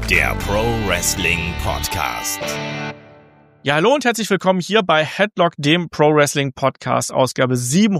der Pro Wrestling Podcast. Ja, hallo und herzlich willkommen hier bei Headlock, dem Pro Wrestling Podcast, Ausgabe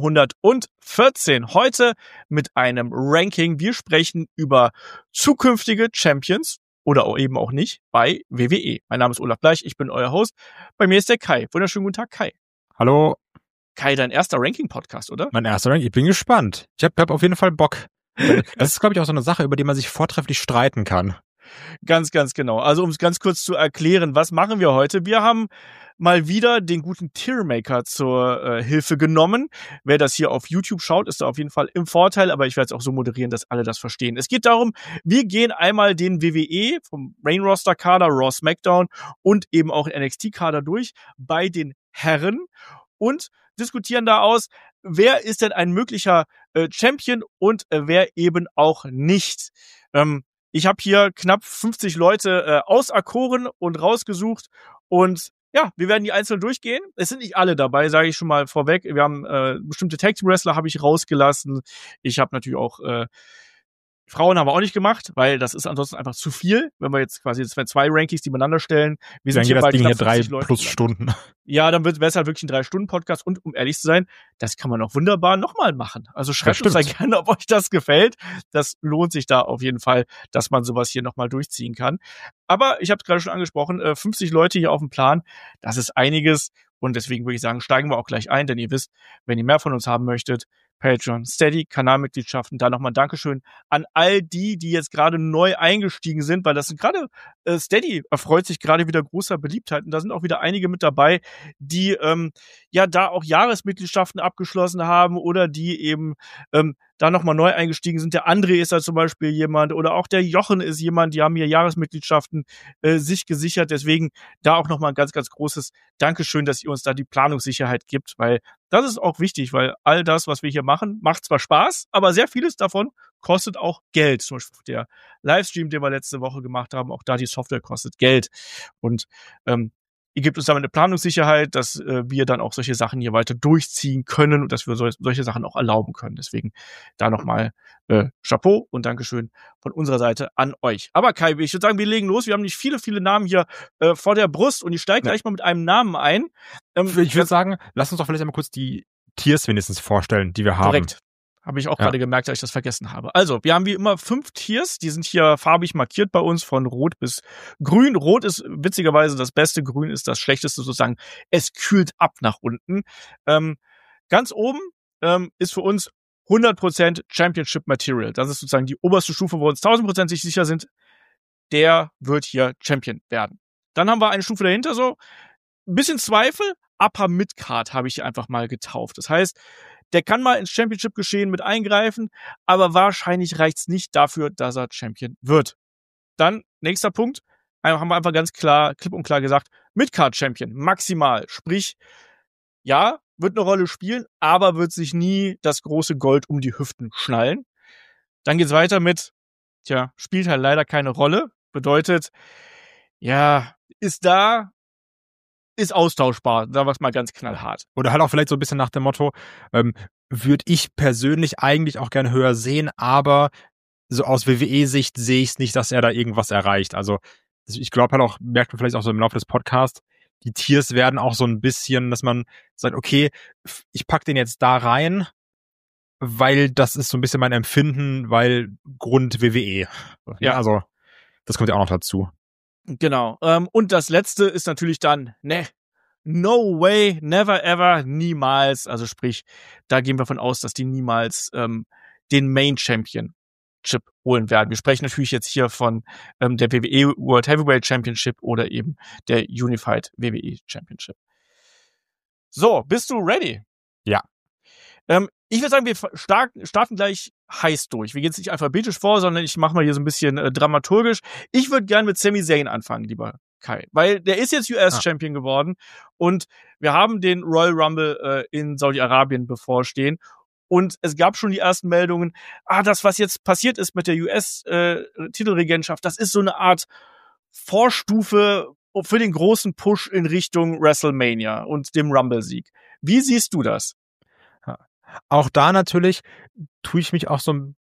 714. Heute mit einem Ranking. Wir sprechen über zukünftige Champions oder eben auch nicht bei WWE. Mein Name ist Olaf Bleich, ich bin euer Host. Bei mir ist der Kai. Wunderschönen guten Tag, Kai. Hallo. Kai, dein erster Ranking-Podcast, oder? Mein erster Ranking. Ich bin gespannt. Ich hab auf jeden Fall Bock. Das ist, glaube ich, auch so eine Sache, über die man sich vortrefflich streiten kann. Ganz genau. Also um es ganz kurz zu erklären, was machen wir heute? Wir haben mal wieder den guten Tiermaker zur Hilfe genommen. Wer das hier auf YouTube schaut, ist da auf jeden Fall im Vorteil, aber ich werde es auch so moderieren, dass alle das verstehen. Es geht darum, wir gehen einmal den WWE vom Main-Roster-Kader, Raw, SmackDown und eben auch NXT-Kader durch bei den Herren und diskutieren da aus, wer ist denn ein möglicher Champion und wer eben auch nicht. Ich habe hier knapp 50 Leute auserkoren und rausgesucht und ja, wir werden die einzeln durchgehen. Es sind nicht alle dabei, sage ich schon mal vorweg. Wir haben bestimmte Tag Team Wrestler habe ich rausgelassen. Ich habe natürlich auch Frauen haben wir auch nicht gemacht, weil das ist ansonsten einfach zu viel, wenn wir jetzt quasi zwei Rankings nebeneinander stellen. Wir sind dann hier geht bei das Ding hier 3 Leute plus Stunden. Ja, dann wäre es halt wirklich ein 3-Stunden-Podcast und um ehrlich zu sein, das kann man auch wunderbar nochmal machen. Also schreibt uns da gerne, ob euch das gefällt. Das lohnt sich da auf jeden Fall, dass man sowas hier nochmal durchziehen kann. Aber ich habe es gerade schon angesprochen, 50 Leute hier auf dem Plan, das ist einiges und deswegen würde ich sagen, steigen wir auch gleich ein, denn ihr wisst, wenn ihr mehr von uns haben möchtet, Patreon, Steady, Kanalmitgliedschaften, da nochmal Dankeschön an all die jetzt gerade neu eingestiegen sind, weil das sind gerade Steady erfreut sich gerade wieder großer Beliebtheit und da sind auch wieder einige mit dabei, die ja da auch Jahresmitgliedschaften abgeschlossen haben oder die eben da nochmal neu eingestiegen sind. Der André ist da zum Beispiel jemand oder auch der Jochen ist jemand, die haben hier Jahresmitgliedschaften sich gesichert. Deswegen da auch nochmal ein ganz großes Dankeschön, dass ihr uns da die Planungssicherheit gibt, weil das ist auch wichtig, weil all das, was wir hier machen, macht zwar Spaß, aber sehr vieles davon kostet auch Geld. Zum Beispiel der Livestream, den wir letzte Woche gemacht haben, auch da die Software kostet Geld. Und ihr gebt uns damit eine Planungssicherheit, dass wir dann auch solche Sachen hier weiter durchziehen können und dass wir solche Sachen auch erlauben können. Deswegen da nochmal Chapeau und Dankeschön von unserer Seite an euch. Aber Kai, ich würde sagen, wir legen los. Wir haben nicht viele Namen hier vor der Brust und ich steige gleich mal mit einem Namen ein. Ich würde sagen, lass uns doch vielleicht einmal kurz die Tiers wenigstens vorstellen, die wir haben. Korrekt. Habe ich auch gerade gemerkt, dass ich das vergessen habe. Also, wir haben wie immer 5 Tiers. Die sind hier farbig markiert bei uns von Rot bis Grün. Rot ist witzigerweise das Beste, Grün ist das Schlechteste sozusagen. Es kühlt ab nach unten. Ganz oben ist für uns 100% Championship Material. Das ist sozusagen die oberste Stufe, wo wir uns 1000% sich sicher sind, der wird hier Champion werden. Dann haben wir eine Stufe dahinter so, ein bisschen Zweifel, Upper Midcard habe ich hier einfach mal getauft. Das heißt, der kann mal ins Championship-Geschehen mit eingreifen, aber wahrscheinlich reicht's nicht dafür, dass er Champion wird. Dann, nächster Punkt, haben wir einfach ganz klar, klipp und klar gesagt, Midcard-Champion, maximal. Sprich, ja, wird eine Rolle spielen, aber wird sich nie das große Gold um die Hüften schnallen. Dann geht's weiter mit, spielt halt leider keine Rolle. Bedeutet, ja, ist austauschbar, sagen wir es mal ganz knallhart. Oder halt auch vielleicht so ein bisschen nach dem Motto, würde ich persönlich eigentlich auch gerne höher sehen, aber so aus WWE-Sicht sehe ich es nicht, dass er da irgendwas erreicht. Also ich glaube halt auch, merkt man vielleicht auch so im Laufe des Podcasts, die Tiers werden auch so ein bisschen, dass man sagt, okay, ich pack den jetzt da rein, weil das ist so ein bisschen mein Empfinden, weil Grund WWE. Ja, also das kommt ja auch noch dazu. Genau. Und das letzte ist natürlich dann, no way, never ever, niemals. Also sprich, da gehen wir davon aus, dass die niemals den Main Championship holen werden. Wir sprechen natürlich jetzt hier von der WWE World Heavyweight Championship oder eben der Unified WWE Championship. So, bist du ready? Ja. Ich würde sagen, wir starten gleich heiß durch. Wir gehen jetzt nicht alphabetisch vor, sondern ich mache mal hier so ein bisschen dramaturgisch. Ich würde gern mit Sami Zayn anfangen, lieber Kai, weil der ist jetzt US-Champion geworden und wir haben den Royal Rumble in Saudi-Arabien bevorstehen und es gab schon die ersten Meldungen, das, was jetzt passiert ist mit der US-Titelregentschaft, das ist so eine Art Vorstufe für den großen Push in Richtung WrestleMania und dem Rumble-Sieg. Wie siehst du das? Auch da natürlich tue ich mich auch so ein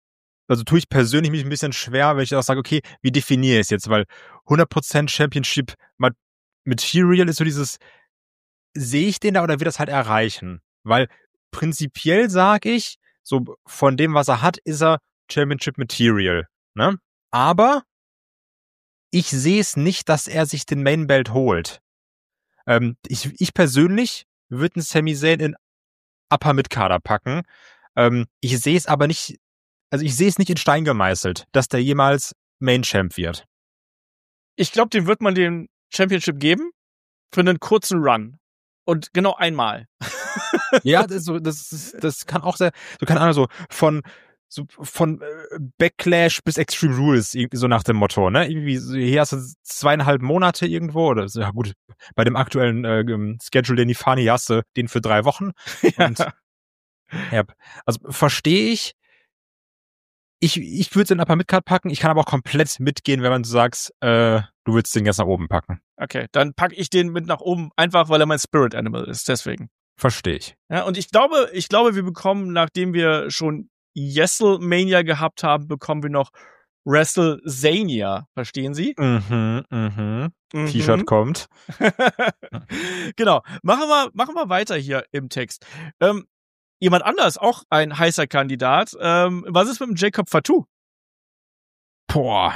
also tue ich persönlich mich ein bisschen schwer, wenn ich auch sage, okay, wie definiere ich es jetzt? Weil 100% Championship Material ist so dieses, sehe ich den da oder wird das halt erreichen? Weil prinzipiell sage ich, so von dem, was er hat, ist er Championship Material, ne? Aber ich sehe es nicht, dass er sich den Main Belt holt. Ich persönlich würde einen Sami Zayn in Upper Mid-Kader packen. Ich sehe es aber nicht, also ich sehe es nicht in Stein gemeißelt, dass der jemals Main Champ wird. Ich glaube, dem wird man den Championship geben für einen kurzen Run. Und genau einmal. Ja, das kann auch sehr, so keine Ahnung, von Backlash bis Extreme Rules, irgendwie so nach dem Motto, ne? Irgendwie, hier hast du 2,5 Monate irgendwo, oder, ja gut, bei dem aktuellen Schedule, den die fahren, hier hast du den für 3 Wochen. Und, ja, also verstehe ich. Ich würde es in Upper Midcard packen, ich kann aber auch komplett mitgehen, wenn man sagst, du willst den ganz nach oben packen. Okay, dann packe ich den mit nach oben, einfach weil er mein Spirit Animal ist, deswegen. Verstehe ich. Ja, und ich glaube, wir bekommen, nachdem wir schon WrestleMania gehabt haben, bekommen wir noch WrestleZania. Verstehen Sie? T-Shirt kommt. Genau. Machen wir weiter hier im Text. Jemand anders, auch ein heißer Kandidat. Was ist mit dem Jacob Fatu? Boah.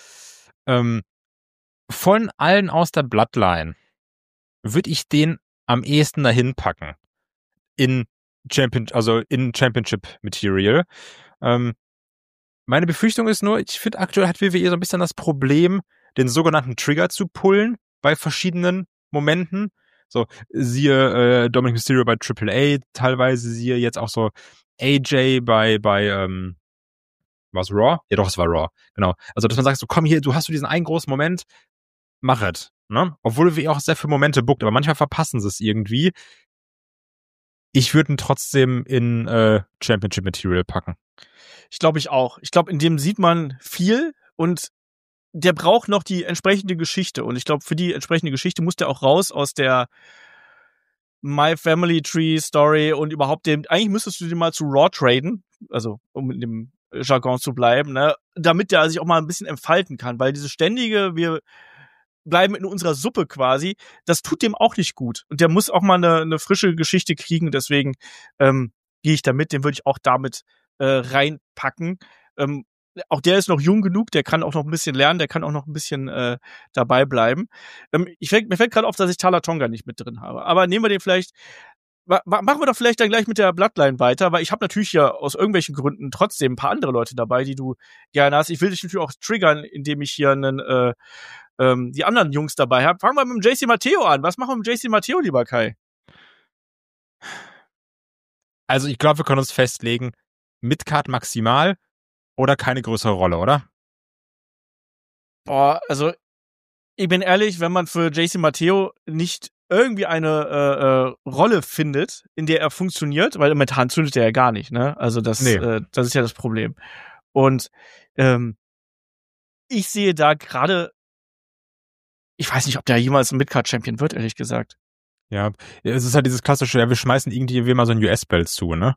Von allen aus der Bloodline würde ich den am ehesten dahin packen. In Championship Material. Meine Befürchtung ist nur, ich finde aktuell hat WWE so ein bisschen das Problem, den sogenannten Trigger zu pullen bei verschiedenen Momenten. So, siehe Dominic Mysterio bei AAA, teilweise siehe jetzt auch so AJ bei was Raw? Ja doch, es war Raw, genau. Also, dass man sagt, so komm hier, du hast so diesen einen großen Moment, mach es, ne? Obwohl WWE auch sehr viele Momente bookt, aber manchmal verpassen sie es irgendwie. Ich würde ihn trotzdem in Championship Material packen. Ich glaube auch. Ich glaube, in dem sieht man viel und der braucht noch die entsprechende Geschichte. Und ich glaube, für die entsprechende Geschichte muss der auch raus aus der My Family Tree Story und überhaupt eigentlich müsstest du den mal zu Raw traden, also um in dem Jargon zu bleiben, ne, damit der sich auch mal ein bisschen entfalten kann, weil diese ständige, wir bleiben in unserer Suppe quasi, das tut dem auch nicht gut. Und der muss auch mal eine frische Geschichte kriegen, deswegen gehe ich da mit, den würde ich auch damit reinpacken. Auch der ist noch jung genug, der kann auch noch ein bisschen lernen, der kann auch noch ein bisschen dabei bleiben. Mir fällt gerade auf, dass ich Tala Tonga nicht mit drin habe. Aber nehmen wir den vielleicht, machen wir doch vielleicht dann gleich mit der Bloodline weiter, weil ich habe natürlich ja aus irgendwelchen Gründen trotzdem ein paar andere Leute dabei, die du gerne hast. Ich will dich natürlich auch triggern, indem ich hier die anderen Jungs dabei habe. Fangen wir mit dem JC Matteo an. Was machen wir mit JC Matteo, lieber Kai? Also ich glaube, wir können uns festlegen, Midcard maximal oder keine größere Rolle, oder? Boah, also ich bin ehrlich, wenn man für JC Matteo nicht irgendwie eine Rolle findet, in der er funktioniert, weil momentan zündet er ja gar nicht, ne? Also das ist ja das Problem. Und ich sehe da gerade, ich weiß nicht, ob der jemals ein Midcard-Champion wird, ehrlich gesagt. Ja, es ist halt dieses klassische, ja, wir schmeißen irgendwie mal so ein US-Belt zu, ne?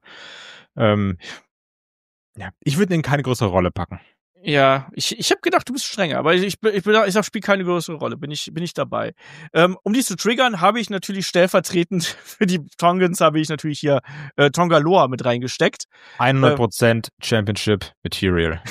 Ja, ich würde in keine größere Rolle packen. Ja, ich habe gedacht, du bist strenger, aber ich sag, spielt keine größere Rolle, bin ich dabei. Um dies zu triggern, habe ich natürlich stellvertretend für die Tongans habe ich natürlich hier Tonga Loa mit reingesteckt. 100% Championship Material.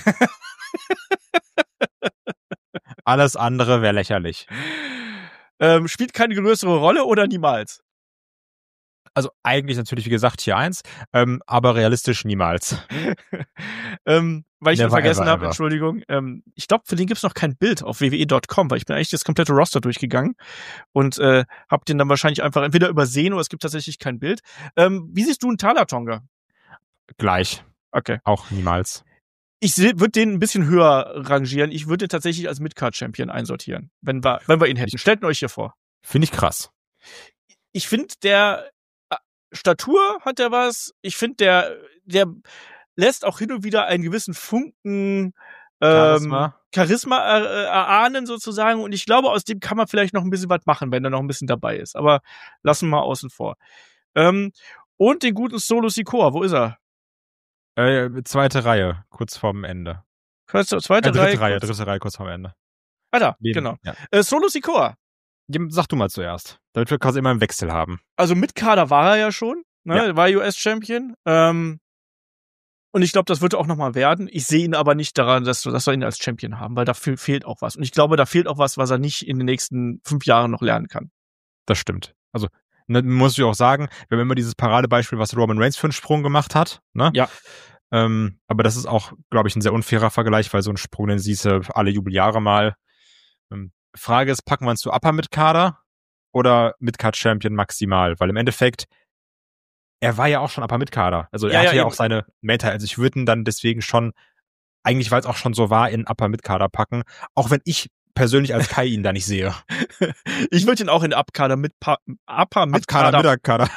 Alles andere wäre lächerlich. Spielt keine größere Rolle oder niemals? Also eigentlich natürlich, wie gesagt, hier 1, aber realistisch niemals. Weil ich ihn vergessen habe, Entschuldigung. Ich glaube, für den gibt's noch kein Bild auf WWE.com, weil ich bin eigentlich das komplette Roster durchgegangen und hab den dann wahrscheinlich einfach entweder übersehen oder es gibt tatsächlich kein Bild. Wie siehst du einen Tala Tonga? Gleich. Okay. Auch niemals. Ich würde den ein bisschen höher rangieren. Ich würde den tatsächlich als Midcard-Champion einsortieren, wenn wir ihn hätten. Stellt ihn euch hier vor. Finde ich krass. Ich finde, der Statur hat der was. Ich finde, der lässt auch hin und wieder einen gewissen Funken Charisma erahnen sozusagen. Und ich glaube, aus dem kann man vielleicht noch ein bisschen was machen, wenn er noch ein bisschen dabei ist. Aber lassen wir mal außen vor. Und den guten Solo Sikoa, wo ist er? Zweite Reihe, kurz vorm Ende. Zweite Reihe. Dritte Reihe, kurz vorm Ende. Ah, da, genau. Ja. Solo Sikoa. Sag du mal zuerst, damit wir quasi immer einen Wechsel haben. Also mit Kader war er ja schon, ne? Ja. War US-Champion. Und ich glaube, das wird auch nochmal werden. Ich sehe ihn aber nicht daran, dass wir ihn als Champion haben, weil da fehlt auch was. Und ich glaube, da fehlt auch was er nicht in den nächsten 5 Jahren noch lernen kann. Das stimmt. Also, muss ich auch sagen, wir haben immer dieses Paradebeispiel, was Roman Reigns für einen Sprung gemacht hat, ne? Ja. Aber das ist auch, glaube ich, ein sehr unfairer Vergleich, weil so einen Sprung, den siehst du alle Jubeljahre mal. Frage ist, packen wir uns zu Upper Mid-Kader oder Mid-Card-Champion maximal? Weil im Endeffekt, er war ja auch schon Upper Mid-Kader. Also er hatte ja auch seine Meta. Also ich würde ihn dann deswegen schon, eigentlich weil es auch schon so war, in Upper Mid-Kader packen. Auch wenn ich persönlich als Kai ihn da nicht sehe. Ich würde ihn auch in Upper Mid-Kader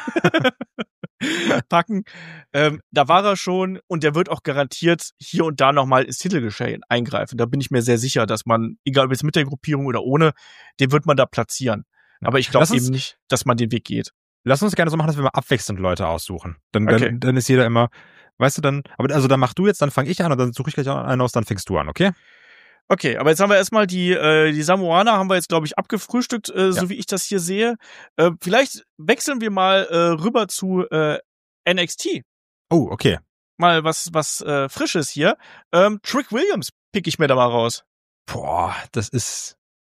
packen. Da war er schon und der wird auch garantiert hier und da nochmal ins Titelgeschehen eingreifen. Da bin ich mir sehr sicher, dass man, egal ob jetzt mit der Gruppierung oder ohne, den wird man da platzieren. Aber ich glaube eben nicht, dass man den Weg geht. Lass uns gerne so machen, dass wir mal abwechselnd Leute aussuchen. Dann ist jeder immer, weißt du, dann mach du jetzt, dann fange ich an und dann suche ich gleich einen aus, dann fängst du an, okay? Okay, aber jetzt haben wir erstmal die Samoaner haben wir jetzt, glaube ich, abgefrühstückt, so wie ich das hier sehe. Vielleicht wechseln wir mal rüber zu NXT. Oh, okay. Mal was Frisches hier. Trick Williams pick ich mir da mal raus. Boah, das ist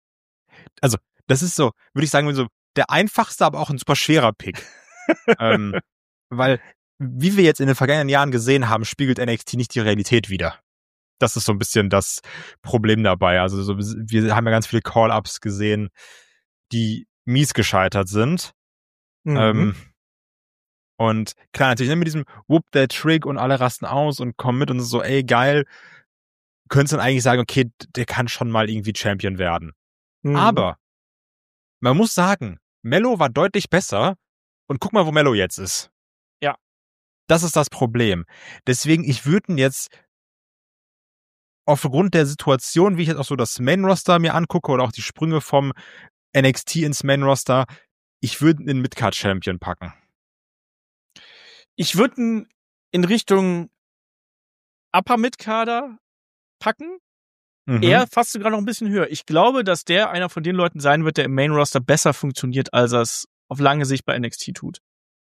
so, würde ich sagen, so der einfachste, aber auch ein super schwerer Pick. Weil, wie wir jetzt in den vergangenen Jahren gesehen haben, spiegelt NXT nicht die Realität wider. Das ist so ein bisschen das Problem dabei. Also wir haben ja ganz viele Call-Ups gesehen, die mies gescheitert sind. Und klar, natürlich mit diesem Whoop der Trick und alle rasten aus und kommen mit und so, ey, geil. Könntest dann eigentlich sagen, okay, der kann schon mal irgendwie Champion werden. Aber man muss sagen, Mello war deutlich besser und guck mal, wo Mello jetzt ist. Ja. Das ist das Problem. Deswegen, ich würde ihn jetzt aufgrund der Situation, wie ich jetzt auch so das Main-Roster mir angucke oder auch die Sprünge vom NXT ins Main-Roster, ich würde ihn Mid-Card-Champion packen. Ich würde ihn in Richtung Upper Mid-Kader packen. Er fast sogar noch ein bisschen höher. Ich glaube, dass der einer von den Leuten sein wird, der im Main-Roster besser funktioniert, als er es auf lange Sicht bei NXT tut.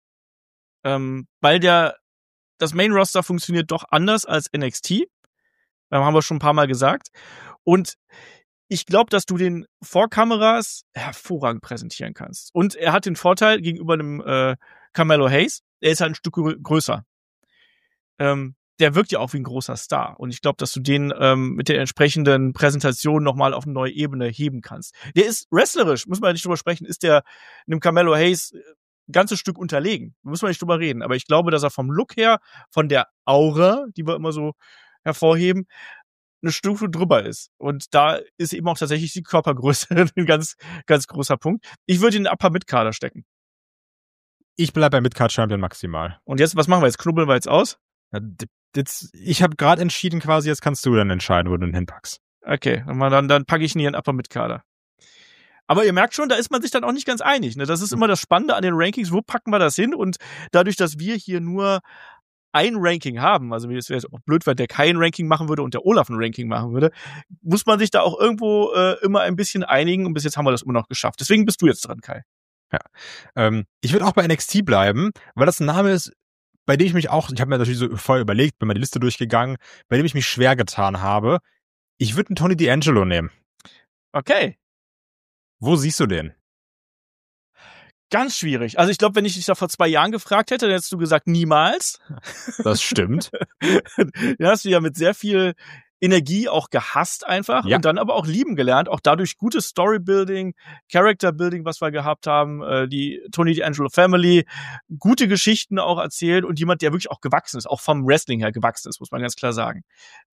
Weil das Main-Roster funktioniert doch anders als NXT. Haben wir schon ein paar Mal gesagt. Und ich glaube, dass du den vor Kameras hervorragend präsentieren kannst. Und er hat den Vorteil gegenüber einem Carmelo Hayes, er ist halt ein Stück größer. Der wirkt ja auch wie ein großer Star. Und ich glaube, dass du den mit der entsprechenden Präsentation nochmal auf eine neue Ebene heben kannst. Der ist wrestlerisch, muss man nicht drüber sprechen, ist der einem Carmelo Hayes ein ganzes Stück unterlegen. Muss man nicht drüber reden. Aber ich glaube, dass er vom Look her, von der Aura, die wir immer so hervorheben, eine Stufe drüber ist. Und da ist eben auch tatsächlich die Körpergröße ein ganz, ganz großer Punkt. Ich würde ihn in den Upper Mid-Kader stecken. Ich bleibe bei Mid-Card-Champion maximal. Und jetzt, was machen wir jetzt? Knubbeln wir jetzt aus? Ich habe gerade entschieden quasi, jetzt kannst du dann entscheiden, wo du ihn hinpackst. Okay, dann packe ich ihn hier in den Upper Mid-Kader. Aber ihr merkt schon, da ist man sich dann auch nicht ganz einig. Ne? Das ist immer das Spannende an den Rankings. Wo packen wir das hin? Und dadurch, dass wir hier nur ein Ranking haben, also es wäre auch blöd, wenn der kein Ranking machen würde und der Olaf ein Ranking machen würde, muss man sich da auch irgendwo immer ein bisschen einigen und bis jetzt haben wir das immer noch geschafft. Deswegen bist du jetzt dran, Kai. Ja. Ich würde auch bei NXT bleiben, weil das ein Name ist, bei dem ich habe mir natürlich so vorher überlegt, bin mal die Liste durchgegangen, bei dem ich mich schwer getan habe. Ich würde einen Tony D'Angelo nehmen. Okay. Wo siehst du den? Ganz schwierig. Also ich glaube, wenn ich dich da vor 2 Jahren gefragt hätte, dann hättest du gesagt, niemals. Das stimmt. Den hast du ja mit sehr viel Energie auch gehasst einfach und dann aber auch lieben gelernt. Auch dadurch gutes Storybuilding, Characterbuilding, was wir gehabt haben, die Tony D'Angelo Family, gute Geschichten auch erzählt und jemand, der wirklich auch gewachsen ist, auch vom Wrestling her gewachsen ist, muss man ganz klar sagen.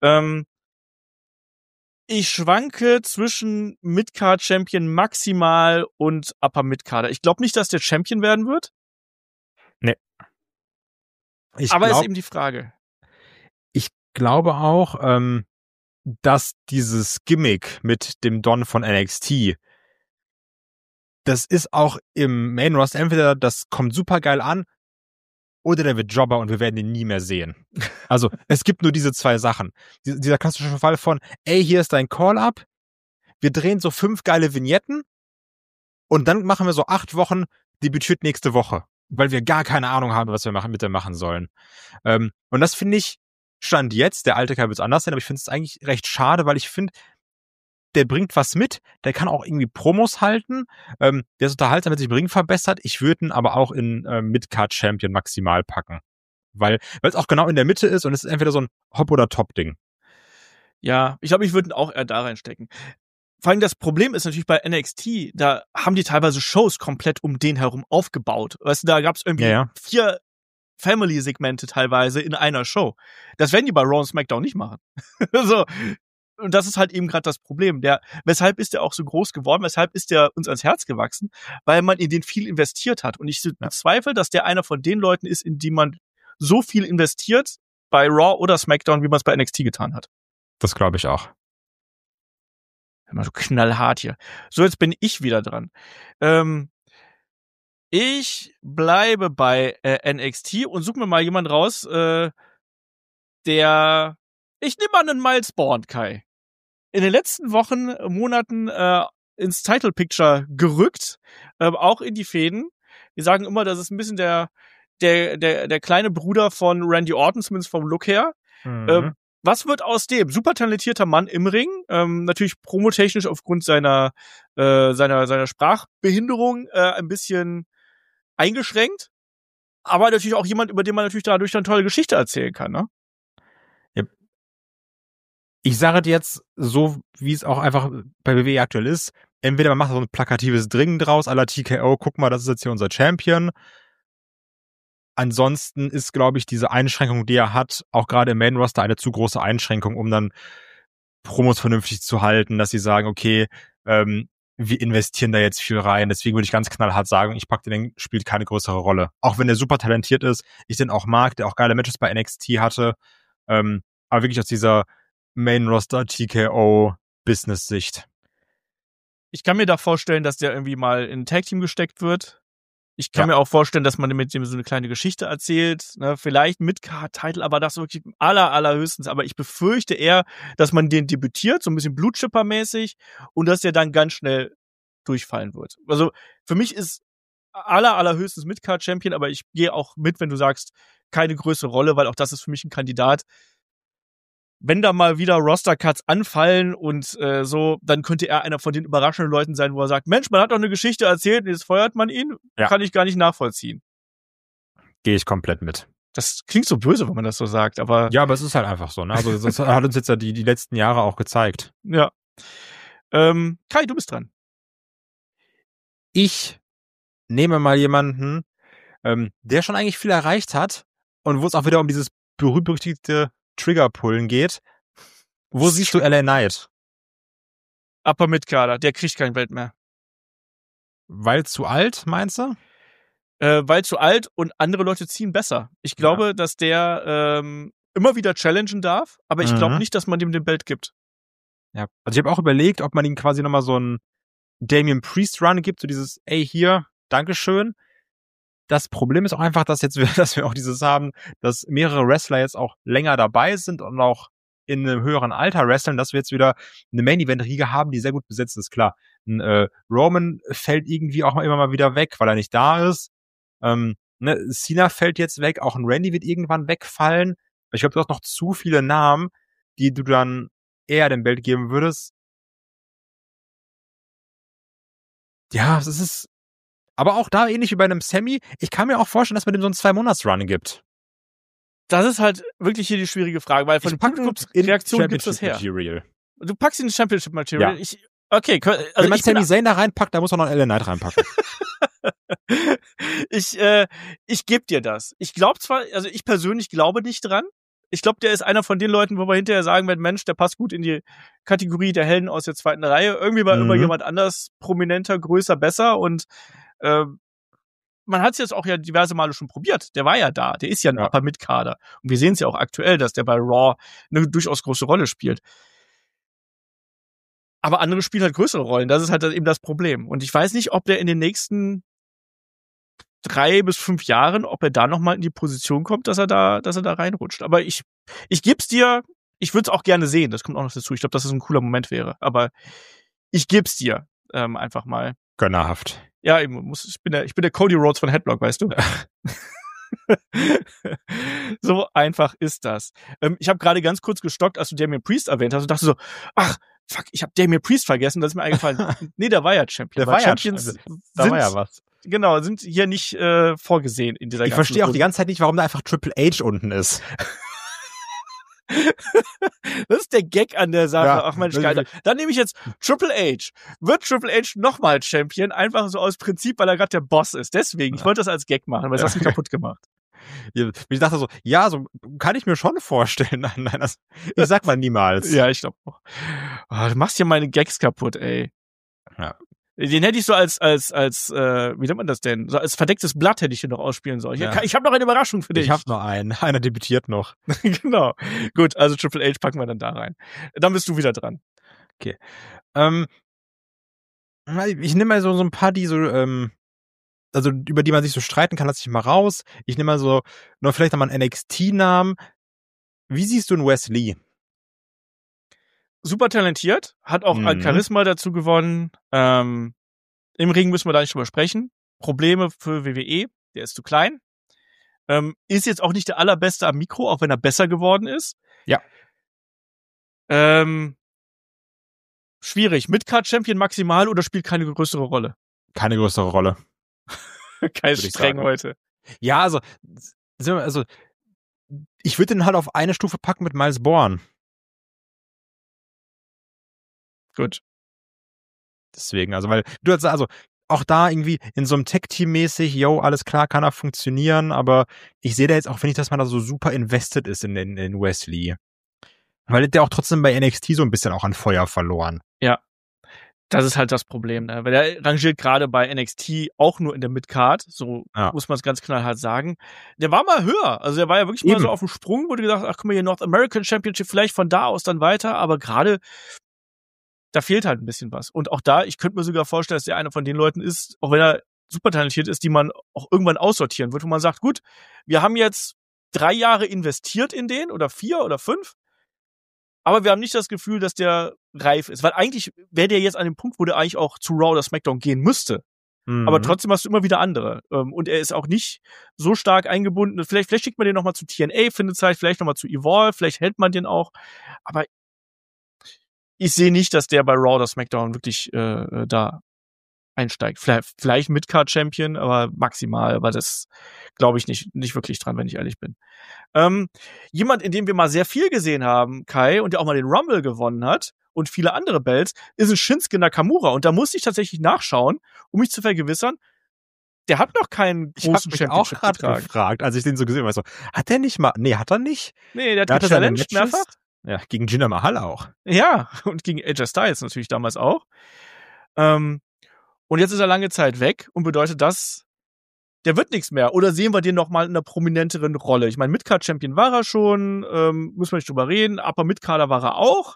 Ich schwanke zwischen Mid-Card-Champion maximal und Upper Mid-Kader. Ich glaube nicht, dass der Champion werden wird. Nee. Aber ist eben die Frage. Ich glaube auch, dass dieses Gimmick mit dem Don von NXT, das ist auch im Main Roster, entweder das kommt super geil an oder der wird Jobber und wir werden ihn nie mehr sehen. Also, es gibt nur diese 2 Sachen. Dieser klassische Fall von, ey, hier ist dein Call-Up, wir drehen so 5 geile Vignetten und dann machen wir so 8 Wochen, debütiert nächste Woche, weil wir gar keine Ahnung haben, was wir mit dem machen sollen. Und das finde ich, Stand jetzt, der alte Kai wird es anders sein, aber ich finde es eigentlich recht schade, weil ich finde, der bringt was mit, der kann auch irgendwie Promos halten, der ist unterhaltsam, wenn sich im Ring verbessert. Ich würde ihn aber auch in Mid-Card-Champion maximal packen. Weil es auch genau in der Mitte ist und es ist entweder so ein Hop- oder Top-Ding. Ja, ich glaube, ich würde ihn auch eher da reinstecken. Vor allem das Problem ist natürlich bei NXT, da haben die teilweise Shows komplett um den herum aufgebaut. Weißt du, da gab es irgendwie 4 Family-Segmente teilweise in einer Show. Das werden die bei Raw und SmackDown nicht machen. So. Und das ist halt eben gerade das Problem. Weshalb ist der auch so groß geworden? Weshalb ist der uns ans Herz gewachsen? Weil man in den viel investiert hat. Und ich bezweifle, dass der einer von den Leuten ist, in die man so viel investiert bei Raw oder SmackDown, wie man es bei NXT getan hat. Das glaube ich auch. Immer so knallhart hier. So, jetzt bin ich wieder dran. Ich bleibe bei NXT und suche mir mal jemanden raus, ich nehme mal einen Miles Bourne, Kai. In den letzten Wochen, Monaten ins Title Picture gerückt, auch in die Fäden. Wir sagen immer, das ist ein bisschen der kleine Bruder von Randy Orton, zumindest vom Look her. Mhm. Was wird aus dem? Super talentierter Mann im Ring, natürlich promotechnisch aufgrund seiner Sprachbehinderung ein bisschen eingeschränkt, aber natürlich auch jemand, über den man natürlich dadurch eine tolle Geschichte erzählen kann, ne? Ja. Ich sage dir jetzt so, wie es auch einfach bei WWE aktuell ist, entweder man macht so ein plakatives Dringen draus, à la TKO, guck mal, das ist jetzt hier unser Champion. Ansonsten ist, glaube ich, diese Einschränkung, die er hat, auch gerade im Main-Roster eine zu große Einschränkung, um dann Promos vernünftig zu halten, dass sie sagen, okay, wir investieren da jetzt viel rein. Deswegen würde ich ganz knallhart sagen, ich packe den, spielt keine größere Rolle. Auch wenn der super talentiert ist, ich den auch mag, der auch geile Matches bei NXT hatte, aber wirklich aus dieser Main-Roster TKO-Business-Sicht. Ich kann mir da vorstellen, dass der irgendwie mal in ein Tag-Team gesteckt wird. Ich kann mir auch vorstellen, dass man mit dem so eine kleine Geschichte erzählt, ne? Vielleicht mit Title, aber das wirklich allerhöchstens. Aber ich befürchte eher, dass man den debütiert, so ein bisschen Blutschipper-mäßig, und dass der dann ganz schnell durchfallen wird. Also für mich ist allerhöchstens Mid-Card-Champion, aber ich gehe auch mit, wenn du sagst, keine größere Rolle, weil auch das ist für mich ein Kandidat. Wenn da mal wieder Roster-Cuts anfallen und so, dann könnte er einer von den überraschenden Leuten sein, wo er sagt, Mensch, man hat doch eine Geschichte erzählt und jetzt feuert man ihn. Ja. Kann ich gar nicht nachvollziehen. Gehe ich komplett mit. Das klingt so böse, wenn man das so sagt, aber... Ja, aber es ist halt einfach so, ne? Also das hat uns jetzt ja die letzten Jahre auch gezeigt. Ja. Kai, du bist dran. Ich nehme mal jemanden, der schon eigentlich viel erreicht hat und wo es auch wieder um dieses berühmt-berüchtigte Trigger-Pullen geht. Wo siehst du LA Knight? Upper Mid-Kader, der kriegt kein Belt mehr. Weil zu alt, meinst du? Weil zu alt und andere Leute ziehen besser. Ich glaube, dass der immer wieder challengen darf, aber ich glaube nicht, dass man dem den Belt gibt. Ja, also ich habe auch überlegt, ob man ihm quasi nochmal so einen Damian Priest Run gibt, so dieses, ey, hier, Dankeschön. Das Problem ist auch einfach, dass wir auch dieses haben, dass mehrere Wrestler jetzt auch länger dabei sind und auch in einem höheren Alter wresteln, dass wir jetzt wieder eine Main-Event-Riege haben, die sehr gut besetzt ist. Klar, ein Roman fällt irgendwie auch immer mal wieder weg, weil er nicht da ist. Cena fällt jetzt weg, auch ein Randy wird irgendwann wegfallen. Ich glaube, du hast noch zu viele Namen, die du dann eher dem Belt geben würdest. Ja, es ist... Aber auch da, ähnlich wie bei einem Sammy, ich kann mir auch vorstellen, dass man dem so einen 2-Monats-Run gibt. Das ist halt wirklich hier die schwierige Frage, weil von den Publikumsreaktionen gibt's das her. Material. Du packst ihn in Championship Material. Ja. Okay, also wenn man Sami Zayn da reinpackt, da muss man noch einen LA Knight reinpacken. Ich gebe dir das. Ich glaube zwar, also ich persönlich glaube nicht dran. Ich glaube, der ist einer von den Leuten, wo wir hinterher sagen werden, Mensch, der passt gut in die Kategorie der Helden aus der zweiten Reihe. Irgendwie war immer jemand anders prominenter, größer, besser und man hat es jetzt auch ja diverse Male schon probiert. Der war ja da. Der ist ja ein Upper Mid-Kader. Und wir sehen es ja auch aktuell, dass der bei Raw eine durchaus große Rolle spielt. Aber andere spielen halt größere Rollen. Das ist halt eben das Problem. Und ich weiß nicht, ob der in den nächsten 3 bis 5 Jahren, ob er da nochmal in die Position kommt, dass er da reinrutscht. Aber ich geb's dir, ich würde es auch gerne sehen, das kommt auch noch dazu. Ich glaube, dass es ein cooler Moment wäre. Aber ich geb's dir einfach mal. Gönnerhaft. Ja, ich bin der Cody Rhodes von Headlock, weißt du? So einfach ist das. Ich habe gerade ganz kurz gestockt, als du Damian Priest erwähnt hast und dachte so, ach, fuck, ich habe Damian Priest vergessen, das ist mir eingefallen. Nee, der war ja Champion. Der war Champions ja, da war ja was. Genau, sind hier nicht vorgesehen in dieser ganzen Ich verstehe auch die ganze Zeit nicht, warum da einfach Triple H unten ist. Das ist der Gag an der Sache. Ja. Ach Mensch, geil. Dann nehme ich jetzt Triple H. Wird Triple H nochmal Champion? Einfach so aus Prinzip, weil er gerade der Boss ist. Deswegen, ich wollte das als Gag machen, weil es hast mich kaputt gemacht. Ich dachte so, ja, so kann ich mir schon vorstellen. Nein, ich sag mal niemals. Ja, ich glaube auch. Oh, du machst hier meine Gags kaputt, ey. Ja. Den hätte ich so als wie nennt man das denn? So als verdecktes Blatt hätte ich hier noch ausspielen sollen. Ja. Ich habe noch eine Überraschung für dich. Ich habe noch einen. Einer debütiert noch. Genau. Gut, also Triple H packen wir dann da rein. Dann bist du wieder dran. Okay. Ich nehme mal so ein paar, die so, also über die man sich so streiten kann, lasse ich mal raus. Ich nehme mal so noch vielleicht einmal einen NXT-Namen. Wie siehst du einen Wes Lee? Super talentiert, hat auch an Charisma dazu gewonnen. Im Ring müssen wir da nicht drüber sprechen. Probleme für WWE, der ist zu klein. Ist jetzt auch nicht der allerbeste am Mikro, auch wenn er besser geworden ist. Ja. Schwierig. Midcard-Champion maximal oder spielt keine größere Rolle? Keine größere Rolle. Kein streng heute. Ja, also ich würde den halt auf eine Stufe packen mit Miles Bourne. Gut. Deswegen, also, weil du jetzt, also, auch da irgendwie in so einem Tech-Team mäßig, yo, alles klar, kann er funktionieren, aber ich sehe da jetzt auch, finde ich, dass man da so super invested ist in Wes Lee. Weil der auch trotzdem bei NXT so ein bisschen auch an Feuer verloren. Ja. Das ist halt das Problem, ne? Weil der rangiert gerade bei NXT auch nur in der Midcard, so muss man es ganz knallhart sagen. Der war mal höher, also der war ja wirklich mal so auf dem Sprung, wurde gesagt, ach guck mal hier, North American Championship, vielleicht von da aus dann weiter, aber gerade da fehlt halt ein bisschen was. Und auch da, ich könnte mir sogar vorstellen, dass der einer von den Leuten ist, auch wenn er super talentiert ist, die man auch irgendwann aussortieren wird, wo man sagt, gut, wir haben jetzt 3 Jahre investiert in den oder 4 oder 5, aber wir haben nicht das Gefühl, dass der reif ist. Weil eigentlich wäre der jetzt an dem Punkt, wo der eigentlich auch zu Raw oder SmackDown gehen müsste. Aber trotzdem hast du immer wieder andere. Und er ist auch nicht so stark eingebunden. Vielleicht schickt man den nochmal zu TNA, findet Zeit, vielleicht nochmal zu Evolve, vielleicht hält man den auch. Aber ich sehe nicht, dass der bei Raw oder SmackDown wirklich da einsteigt. Vielleicht Midcard-Champion, aber maximal. Aber das glaube ich nicht wirklich dran, wenn ich ehrlich bin. Jemand, in dem wir mal sehr viel gesehen haben, Kai, und der auch mal den Rumble gewonnen hat und viele andere Belts, ist ein Shinsuke Nakamura. Und da musste ich tatsächlich nachschauen, um mich zu vergewissern, der hat noch keinen großen Championship auch gerade gefragt, als ich den so gesehen habe. So, hat der nicht mal? Nee, hat er nicht. Nee, der hat gechallenged mehrfach. Ja, gegen Jinder Mahal auch. Ja, und gegen AJ Styles natürlich damals auch. Und jetzt ist er lange Zeit weg und bedeutet das, der wird nichts mehr. Oder sehen wir den noch mal in einer prominenteren Rolle? Ich meine, Midcard-Champion war er schon, müssen wir nicht drüber reden. Upper Midcarder war er auch.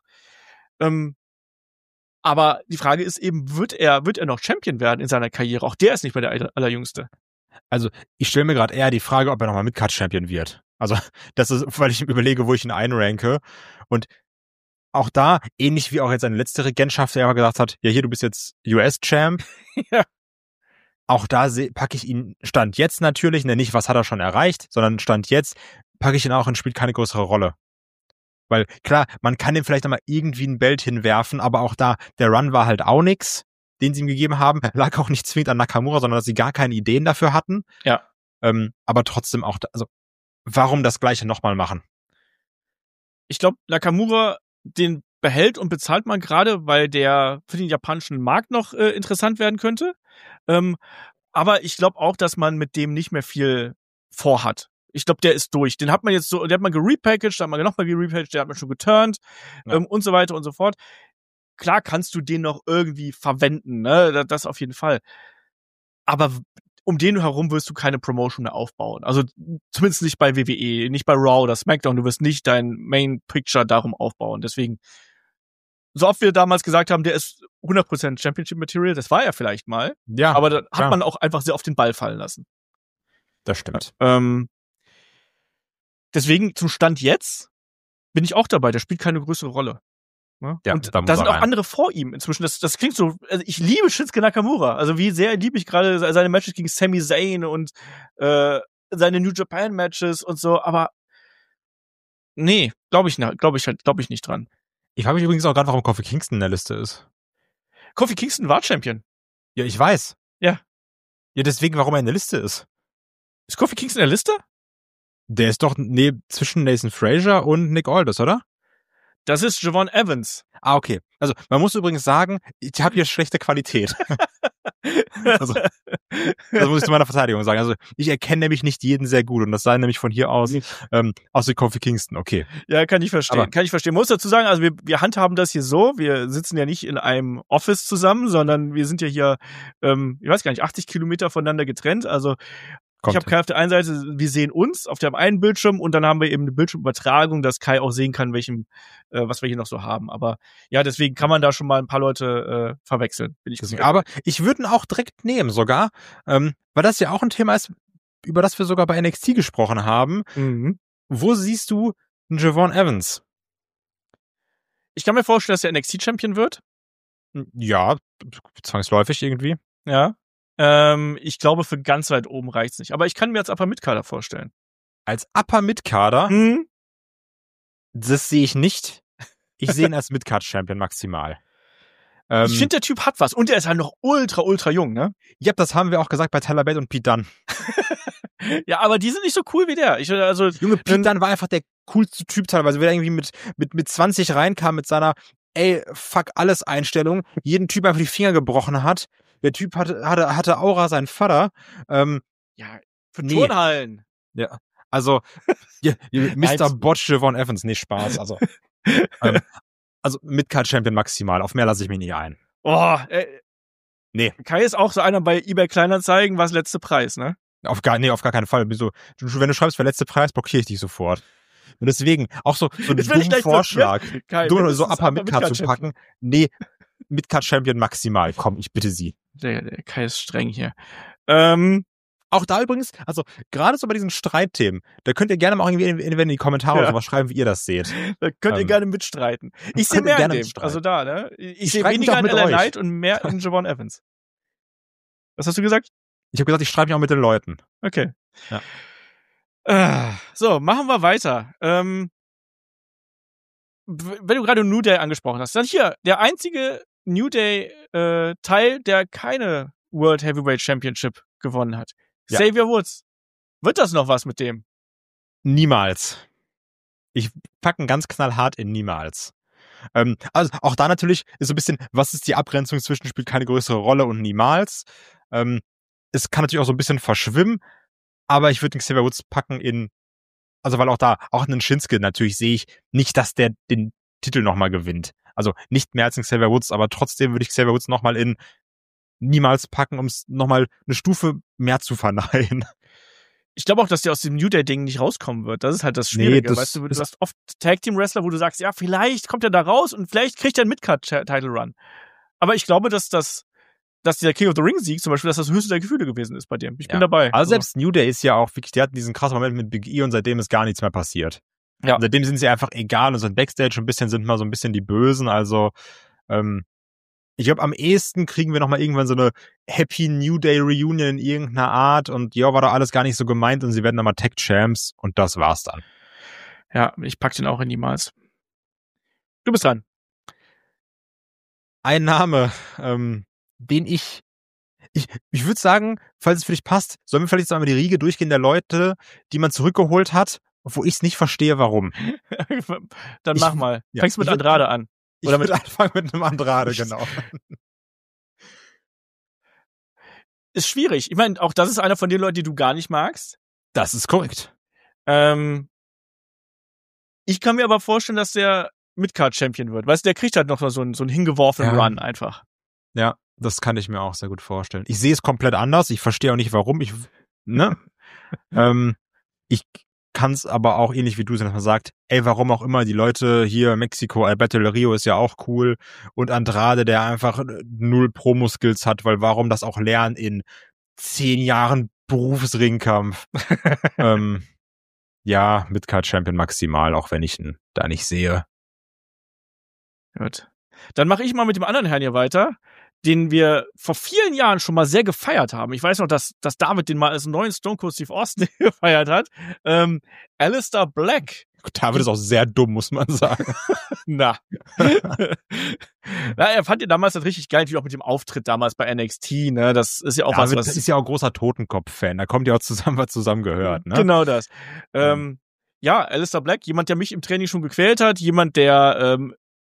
Aber die Frage ist eben, wird er noch Champion werden in seiner Karriere? Auch der ist nicht mehr der Allerjüngste. Also, ich stelle mir gerade eher die Frage, ob er nochmal Midcard-Champion wird. Also, das ist, weil ich überlege, wo ich ihn einranke. Und auch da, ähnlich wie auch jetzt seine letzte Regentschaft, der immer gesagt hat, ja, hier, du bist jetzt US-Champ. Ja. Auch da packe ich ihn, Stand jetzt natürlich, ne, nicht, was hat er schon erreicht, sondern Stand jetzt packe ich ihn auch und spielt keine größere Rolle. Weil, klar, man kann ihm vielleicht einmal irgendwie ein Belt hinwerfen, aber auch da, der Run war halt auch nix, den sie ihm gegeben haben. Lag auch nicht zwingend an Nakamura, sondern dass sie gar keine Ideen dafür hatten. Ja. Aber trotzdem auch, also, warum das Gleiche nochmal machen? Ich glaube, Nakamura, den behält und bezahlt man gerade, weil der für den japanischen Markt noch interessant werden könnte. Aber ich glaube auch, dass man mit dem nicht mehr viel vorhat. Ich glaube, der ist durch. Den hat man jetzt so, der hat man gerepackaged, da hat man nochmal gerepackaged, der hat man schon geturnt, und so weiter und so fort. Klar kannst du den noch irgendwie verwenden, ne? Das auf jeden Fall. Aber um den herum wirst du keine Promotion mehr aufbauen. Also zumindest nicht bei WWE, nicht bei Raw oder SmackDown. Du wirst nicht dein Main Picture darum aufbauen. Deswegen, so oft wir damals gesagt haben, der ist 100% Championship Material, das war er vielleicht mal. Ja. Aber da hat man auch einfach sehr oft den Ball fallen lassen. Das stimmt. Deswegen zum Stand jetzt bin ich auch dabei. Der spielt keine größere Rolle. Ne? Ja, und da sind auch andere vor ihm inzwischen. Das klingt so, also ich liebe Shinsuke Nakamura. Also wie sehr liebe ich gerade seine Matches gegen Sami Zayn und seine New Japan Matches und so, aber nee, glaube ich nicht dran. Ich frage mich übrigens auch gerade, warum Kofi Kingston in der Liste ist. Kofi Kingston war Champion. Ja, ich weiß. Ja. Ja, deswegen, warum er in der Liste ist. Ist Kofi Kingston in der Liste? Der ist doch zwischen Nathan Frazier und Nick Aldis, oder? Das ist Javon Evans. Ah, okay. Also, man muss übrigens sagen, ich habe hier schlechte Qualität. Also, das muss ich zu meiner Verteidigung sagen. Also, ich erkenne nämlich nicht jeden sehr gut und das sei nämlich von hier aus, außer Kofi Kingston, okay. Ja, kann ich verstehen. Man muss dazu sagen, also wir handhaben das hier so, wir sitzen ja nicht in einem Office zusammen, sondern wir sind ja hier, ich weiß gar nicht, 80 Kilometer voneinander getrennt, also ich habe Kai auf der einen Seite, wir sehen uns auf dem einen Bildschirm und dann haben wir eben eine Bildschirmübertragung, dass Kai auch sehen kann, was wir hier noch so haben. Aber ja, deswegen kann man da schon mal ein paar Leute verwechseln. Aber ich würde ihn auch direkt nehmen sogar, weil das ja auch ein Thema ist, über das wir sogar bei NXT gesprochen haben. Mhm. Wo siehst du einen Javon Evans? Ich kann mir vorstellen, dass er NXT-Champion wird. Ja, zwangsläufig irgendwie. Ja. Ich glaube, für ganz weit oben reicht's nicht. Aber ich kann mir als Upper Mid-Kader vorstellen. Als Upper Mid-Kader? Mhm. Das sehe ich nicht. Ich sehe ihn als Mid-Card-Champion maximal. Ich finde, der Typ hat was. Und er ist halt noch ultra jung, ne? Ja, das haben wir auch gesagt bei Tyler Bate und Pete Dunne. Ja, aber die sind nicht so cool wie der. Junge, Pete Dunne war einfach der coolste Typ teilweise. Wenn er irgendwie mit 20 reinkam mit seiner fuck alles Einstellung, jeden Typ einfach die Finger gebrochen hat. Der Typ hatte Aura, sein Vater. Ja, für Turnhallen. Ja, also Mr. Botch Javon Evans, nee, Spaß. Also Mid-Card-Champion maximal. Auf mehr lasse ich mich nicht ein. Oh, nee. Kai ist auch so einer bei eBay Kleinanzeigen, was letzte Preis, ne? Auf gar keinen Fall. Wenn du schreibst für letzte Preis, blockiere ich dich sofort. Und deswegen auch so einen dummen Vorschlag, so Upper Mid-Card zu packen. Nee, Mid-Card-Champion maximal. Komm, ich bitte Sie. Der Kai ist streng hier. Auch da übrigens, also gerade so bei diesen Streitthemen, da könnt ihr gerne mal irgendwie in die Kommentare oder sowas schreiben, wie ihr das seht. Da könnt ihr gerne mitstreiten. Ich sehe mehr in dem. Also da, ne? Ich sehe weniger in LA Knight und mehr in Javon Evans. Was hast du gesagt? Ich habe gesagt, ich schreibe mich auch mit den Leuten. Okay. Ja. So, machen wir weiter. Wenn du gerade New Day angesprochen hast, dann hier, der einzige New Day Teil, der keine World Heavyweight Championship gewonnen hat. Ja. Xavier Woods. Wird das noch was mit dem? Niemals. Ich packe ganz knallhart in niemals. Also auch da natürlich ist so ein bisschen, was ist die Abgrenzung zwischen spielt keine größere Rolle und niemals. Es kann natürlich auch so ein bisschen verschwimmen, aber ich würde den Xavier Woods packen also weil auch einen Shinsuke natürlich sehe ich nicht, dass der den Titel nochmal gewinnt. Also nicht mehr als den Xavier Woods, aber trotzdem würde ich Xavier Woods nochmal in niemals packen, um es nochmal eine Stufe mehr zu verneinen. Ich glaube auch, dass der aus dem New Day-Ding nicht rauskommen wird. Das ist halt das Schwierige. Nee, weißt du hast oft Tag-Team-Wrestler, wo du sagst, ja, vielleicht kommt er da raus und vielleicht kriegt er einen Mid-Card-Title-Run. Aber ich glaube, dass dieser King of the Ring-Sieg zum Beispiel, dass das höchste der Gefühle gewesen ist bei dem. Ich bin dabei. Also selbst New Day ist ja auch wirklich, die hatten diesen krassen Moment mit Big E und seitdem ist gar nichts mehr passiert. Ja. Und seitdem sind sie einfach egal und sind Backstage sind mal so ein bisschen die Bösen. Also ich glaube, am ehesten kriegen wir nochmal irgendwann so eine Happy New Day Reunion in irgendeiner Art und ja, war doch alles gar nicht so gemeint und sie werden nochmal Tag Champs und das war's dann. Ja, ich pack den auch in niemals. Du bist dran. Ein Name, den ich würde sagen, falls es für dich passt, sollen wir vielleicht jetzt einmal die Riege durchgehen der Leute, die man zurückgeholt hat, wo ich es nicht verstehe, warum. Dann mach mal. Fängst mit Andrade an. Oder mit anfangen mit einem Andrade, genau. Ist schwierig. Ich meine, auch das ist einer von den Leuten, die du gar nicht magst. Das ist korrekt. Ich kann mir aber vorstellen, dass der Midcard-Champion wird. Weißt du, der kriegt halt noch so einen hingeworfenen Run einfach. Ja, das kann ich mir auch sehr gut vorstellen. Ich sehe es komplett anders. Ich verstehe auch nicht, warum. Ich kann es aber auch ähnlich wie du, dass man sagt, warum auch immer, die Leute hier, Mexiko, Alberto Del Rio ist ja auch cool und Andrade, der einfach 0 Promo-Skills hat, weil warum das auch lernen in 10 Jahren Berufsringkampf. Ja, Midcard-Champion maximal, auch wenn ich ihn da nicht sehe. Gut. Dann mache ich mal mit dem anderen Herrn hier weiter, den wir vor vielen Jahren schon mal sehr gefeiert haben. Ich weiß noch, dass David den mal als neuen Stone Cold Steve Austin gefeiert hat. Aleister Black. David ist auch sehr dumm, muss man sagen. Na. Ja, er fand ihn damals halt richtig geil, wie auch mit dem Auftritt damals bei NXT, ne? Das ist ja auch David was ist ja auch großer Totenkopf-Fan. Da kommt ja auch zusammen, was zusammen gehört, ne? Genau das. Ja, Aleister Black, jemand, der mich im Training schon gequält hat, jemand, der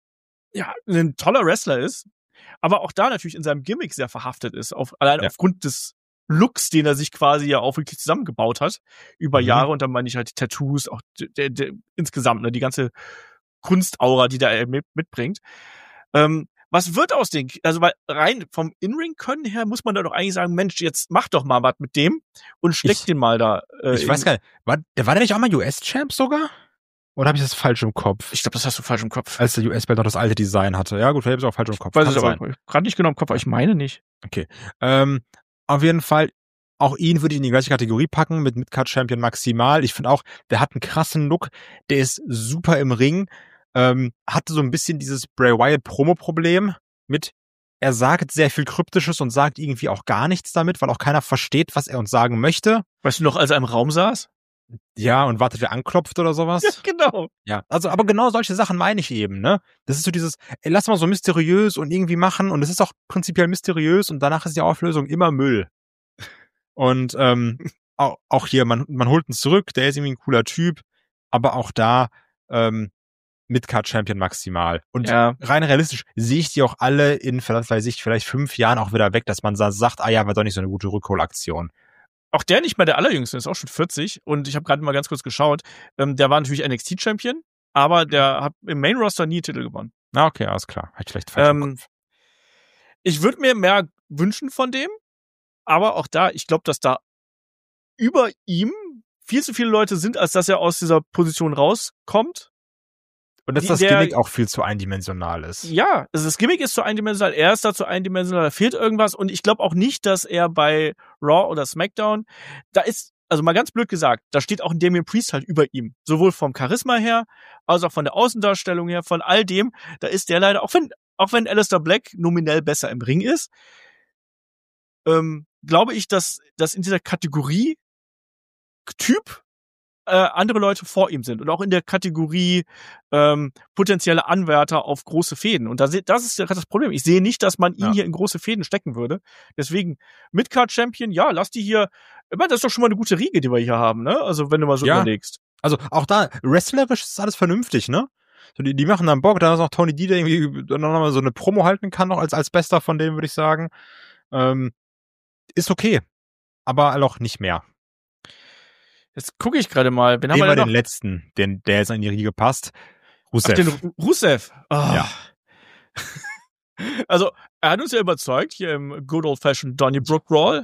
ja ein toller Wrestler ist, aber auch da natürlich in seinem Gimmick sehr verhaftet ist, aufgrund des Looks, den er sich quasi ja auch wirklich zusammengebaut hat über Jahre. Und dann meine ich halt die Tattoos, auch der insgesamt, ne, die ganze Kunstaura, die da mitbringt. Was wird aus den, also weil rein vom In-Ring-Können her muss man da doch eigentlich sagen, Mensch, jetzt mach doch mal was mit dem und steck den mal da. Ich weiß gar nicht, war der nicht auch mal US-Champ sogar? Oder habe ich das falsch im Kopf? Ich glaube, das hast du falsch im Kopf. Als der US-Belt noch das alte Design hatte. Ja gut, vielleicht habe ich es auch falsch im Kopf. Weiß es aber gerade nicht genau im Kopf, aber ich meine nicht. Okay. Auf jeden Fall, auch ihn würde ich in die gleiche Kategorie packen mit Midcard-Champion maximal. Ich finde auch, der hat einen krassen Look, der ist super im Ring, hatte so ein bisschen dieses Bray Wyatt-Promo-Problem mit, er sagt sehr viel Kryptisches und sagt irgendwie auch gar nichts damit, weil auch keiner versteht, was er uns sagen möchte. Weißt du noch, als er im Raum saß? Ja, und wartet, wer anklopft oder sowas. Ja, genau. Ja, also, aber genau solche Sachen meine ich eben, ne? Das ist so dieses, ey, lass mal so mysteriös und irgendwie machen, und es ist auch prinzipiell mysteriös und danach ist die Auflösung immer Müll. Und auch hier, man holt ihn zurück, der ist irgendwie ein cooler Typ, aber auch da Midcard-Champion maximal. Und rein realistisch sehe ich die auch alle in, vielleicht 5 Jahren auch wieder weg, dass man sagt, ah ja, war doch nicht so eine gute Rückholaktion. Auch der nicht mal der allerjüngste, ist auch schon 40. Und ich habe gerade mal ganz kurz geschaut. Der war natürlich NXT-Champion, aber der hat im Main-Roster nie Titel gewonnen. Na okay, alles klar. Hätte ich vielleicht falsch im Kopf. Ich würde mir mehr wünschen von dem, aber auch da, ich glaube, dass da über ihm viel zu viele Leute sind, als dass er aus dieser Position rauskommt. Und dass das Gimmick auch viel zu eindimensional ist. Ja, also das Gimmick ist zu eindimensional, er ist da zu eindimensional, da fehlt irgendwas. Und ich glaube auch nicht, dass er bei Raw oder SmackDown, da ist, also mal ganz blöd gesagt, da steht auch ein Damian Priest halt über ihm. Sowohl vom Charisma her, als auch von der Außendarstellung her, von all dem. Da ist der leider, auch wenn Aleister Black nominell besser im Ring ist, glaube ich, dass in dieser Kategorie Typ andere Leute vor ihm sind und auch in der Kategorie potenzielle Anwärter auf große Fäden. Und das ist das Problem. Ich sehe nicht, dass man ihn hier in große Fäden stecken würde. Deswegen Midcard-Champion, ja, lass die hier, ich meine, das ist doch schon mal eine gute Riege, die wir hier haben, ne? Also wenn du mal so überlegst. Also auch da, wrestlerisch ist alles vernünftig, ne? So, die machen dann Bock, da ist noch Tony D, der irgendwie noch mal so eine Promo halten kann, noch als Bester von denen, würde ich sagen. Ist okay, aber auch nicht mehr. Jetzt gucke ich gerade mal. Wen haben wir den letzten, der jetzt in die Riege passt. Rusev. Ach, den Rusev. Oh. Ja. Also, er hat uns ja überzeugt, hier im Good Old Fashioned Donnybrook Brawl.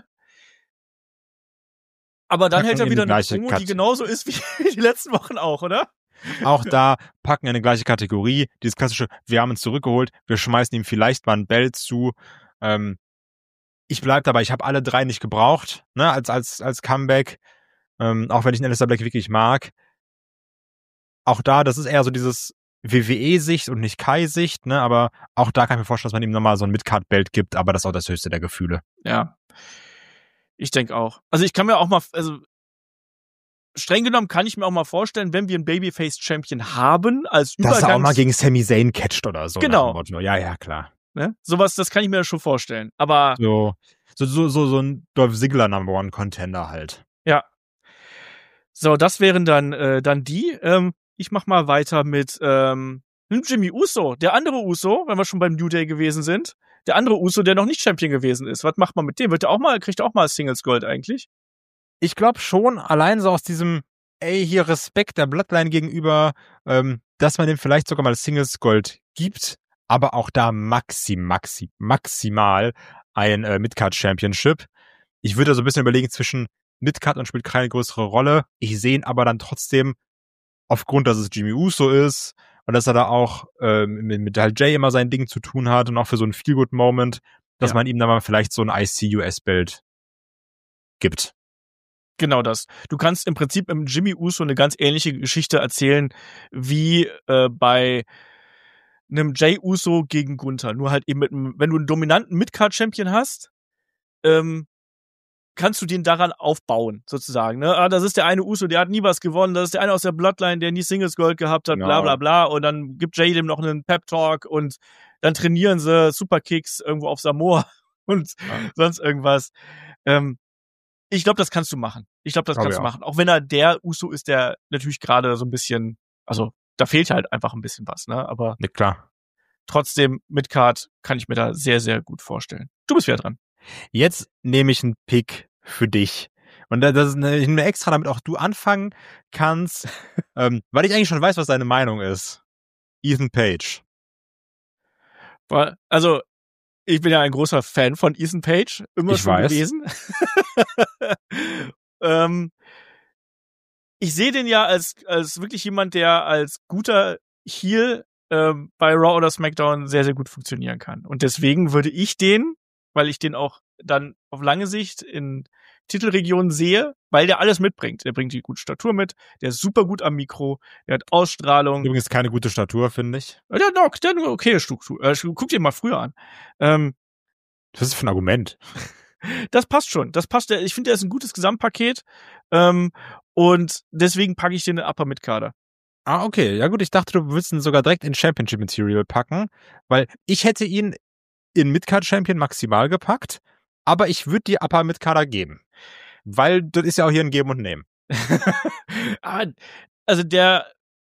Aber dann hält er wieder eine Promo, die genauso ist wie die letzten Wochen auch, oder? Auch da packen wir eine gleiche Kategorie. Dieses klassische, wir haben ihn zurückgeholt, wir schmeißen ihm vielleicht mal ein Belt zu. Ich bleib dabei, ich habe alle 3 nicht gebraucht, ne, als Comeback. Auch wenn ich den Aleister Black wirklich mag. Auch da, das ist eher so dieses WWE-Sicht und nicht Kai-Sicht, ne, aber auch da kann ich mir vorstellen, dass man ihm nochmal so ein Midcard-Belt gibt, aber das ist auch das höchste der Gefühle. Ja. Ich denke auch. Also ich kann mir auch mal, also streng genommen kann ich mir auch mal vorstellen, wenn wir einen Babyface-Champion haben, als Übergangs... Dass er auch mal gegen Sami Zayn catcht oder so. Genau. Ja, klar. Ne? Sowas, das kann ich mir schon vorstellen. Aber so ein Dolph Ziggler Number-One-Contender halt. Ja. So, das wären dann die. Ich mach mal weiter mit Jimmy Uso, der andere Uso, wenn wir schon beim New Day gewesen sind. Der andere Uso, der noch nicht Champion gewesen ist. Was macht man mit dem? Kriegt er auch mal Singles Gold eigentlich? Ich glaube schon, allein so aus diesem, hier Respekt der Bloodline gegenüber, dass man dem vielleicht sogar mal Singles Gold gibt, aber auch da maximal ein Midcard Championship. Ich würde so ein bisschen überlegen zwischen Midcard und spielt keine größere Rolle. Ich sehe ihn aber dann trotzdem, aufgrund, dass es Jimmy Uso ist und dass er da auch mit halt Jay immer sein Ding zu tun hat und auch für so einen Feel-Good-Moment, dass man ihm dann mal vielleicht so ein IC-US-Belt gibt. Genau das. Du kannst im Prinzip im Jimmy Uso eine ganz ähnliche Geschichte erzählen wie bei einem Jey Uso gegen Gunther. Nur halt eben wenn du einen dominanten Midcard-Champion hast, kannst du den daran aufbauen, sozusagen. Ne? Das ist der eine Uso, der hat nie was gewonnen. Das ist der eine aus der Bloodline, der nie Singles Gold gehabt hat, bla bla bla. Und dann gibt Jey dem noch einen Pep-Talk und dann trainieren sie Superkicks irgendwo auf Samoa und sonst irgendwas. Ich glaube, das kannst du machen. Auch wenn er der Uso ist, der natürlich gerade so ein bisschen, also da fehlt halt einfach ein bisschen was, ne? Aber ja, klar. Trotzdem, Midcard kann ich mir da sehr, sehr gut vorstellen. Du bist wieder dran. Jetzt nehme ich einen Pick für dich. Und das ist eine extra, damit auch du anfangen kannst, weil ich eigentlich schon weiß, was deine Meinung ist. Ethan Page. Also, ich bin ja ein großer Fan von Ethan Page, immer schon gewesen. Ich sehe den ja als wirklich jemand, der als guter Heel bei Raw oder SmackDown sehr, sehr gut funktionieren kann. Und deswegen würde ich den, weil ich den auch dann auf lange Sicht in Titelregionen sehe, weil der alles mitbringt. Der bringt die gute Statur mit, der ist super gut am Mikro, der hat Ausstrahlung. Übrigens keine gute Statur, finde ich. Der hat eine okay Struktur. Guck dir mal früher an. Was ist das für ein Argument? Das passt schon. Das passt. Ich finde, der ist ein gutes Gesamtpaket. Und deswegen packe ich den in den Upper Mid-Kader. Ah, okay. Ja gut, ich dachte, du würdest ihn sogar direkt in Championship Material packen, weil ich hätte ihn in Midcard Champion maximal gepackt, aber ich würde dir Upper Mid-Kader geben. Weil das ist ja auch hier ein Geben und Nehmen. Also der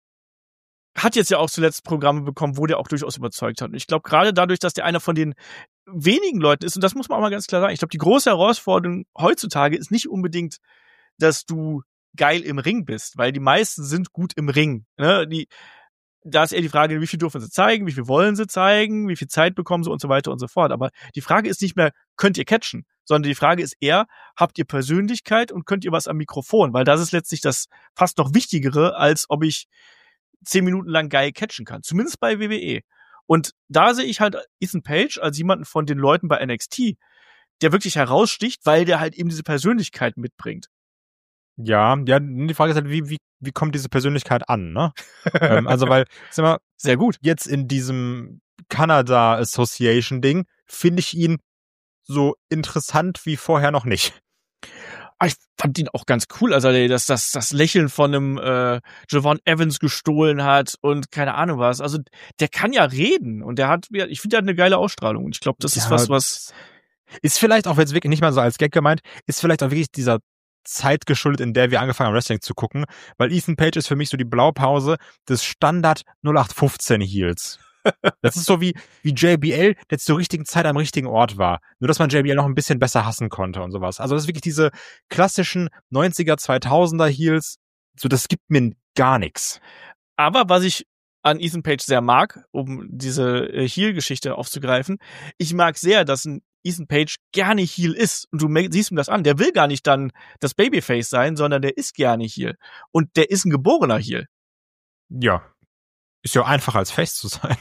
hat jetzt ja auch zuletzt Programme bekommen, wo der auch durchaus überzeugt hat. Und ich glaube, gerade dadurch, dass der einer von den wenigen Leuten ist, und das muss man auch mal ganz klar sagen, ich glaube, die große Herausforderung heutzutage ist nicht unbedingt, dass du geil im Ring bist, weil die meisten sind gut im Ring. Ne? Da ist eher die Frage, wie viel dürfen sie zeigen, wie viel wollen sie zeigen, wie viel Zeit bekommen sie und so weiter und so fort. Aber die Frage ist nicht mehr, könnt ihr catchen, sondern die Frage ist eher, habt ihr Persönlichkeit und könnt ihr was am Mikrofon? Weil das ist letztlich das fast noch Wichtigere, als ob ich 10 Minuten lang geil catchen kann. Zumindest bei WWE. Und da sehe ich halt Ethan Page als jemanden von den Leuten bei NXT, der wirklich heraussticht, weil der halt eben diese Persönlichkeit mitbringt. Ja, die Frage ist halt, wie kommt diese Persönlichkeit an, ne? Also, weil, sag mal, sehr gut. Jetzt in diesem Canada Association Ding finde ich ihn so interessant wie vorher noch nicht. Ich fand ihn auch ganz cool, also das Lächeln von einem Javon Evans gestohlen hat und keine Ahnung was. Also der kann ja reden und ich finde, der hat eine geile Ausstrahlung und ich glaube, das ist was ist vielleicht auch jetzt wirklich nicht mal so als Gag gemeint, ist vielleicht auch wirklich dieser Zeit geschuldet, in der wir angefangen haben, Wrestling zu gucken, weil Ethan Page ist für mich so die Blaupause des Standard 0815 Heels. Das ist so wie JBL, der zur richtigen Zeit am richtigen Ort war. Nur, dass man JBL noch ein bisschen besser hassen konnte und sowas. Also das ist wirklich diese klassischen 90er, 2000er Heels. So, das gibt mir gar nichts. Aber was ich an Ethan Page sehr mag, um diese Heel-Geschichte aufzugreifen, ich mag sehr, dass ein Ethan Page gerne Heel ist. Und du siehst ihm das an. Der will gar nicht dann das Babyface sein, sondern der ist gerne Heel. Und der ist ein geborener Heel. Ja. Ist ja einfacher als Face zu sein.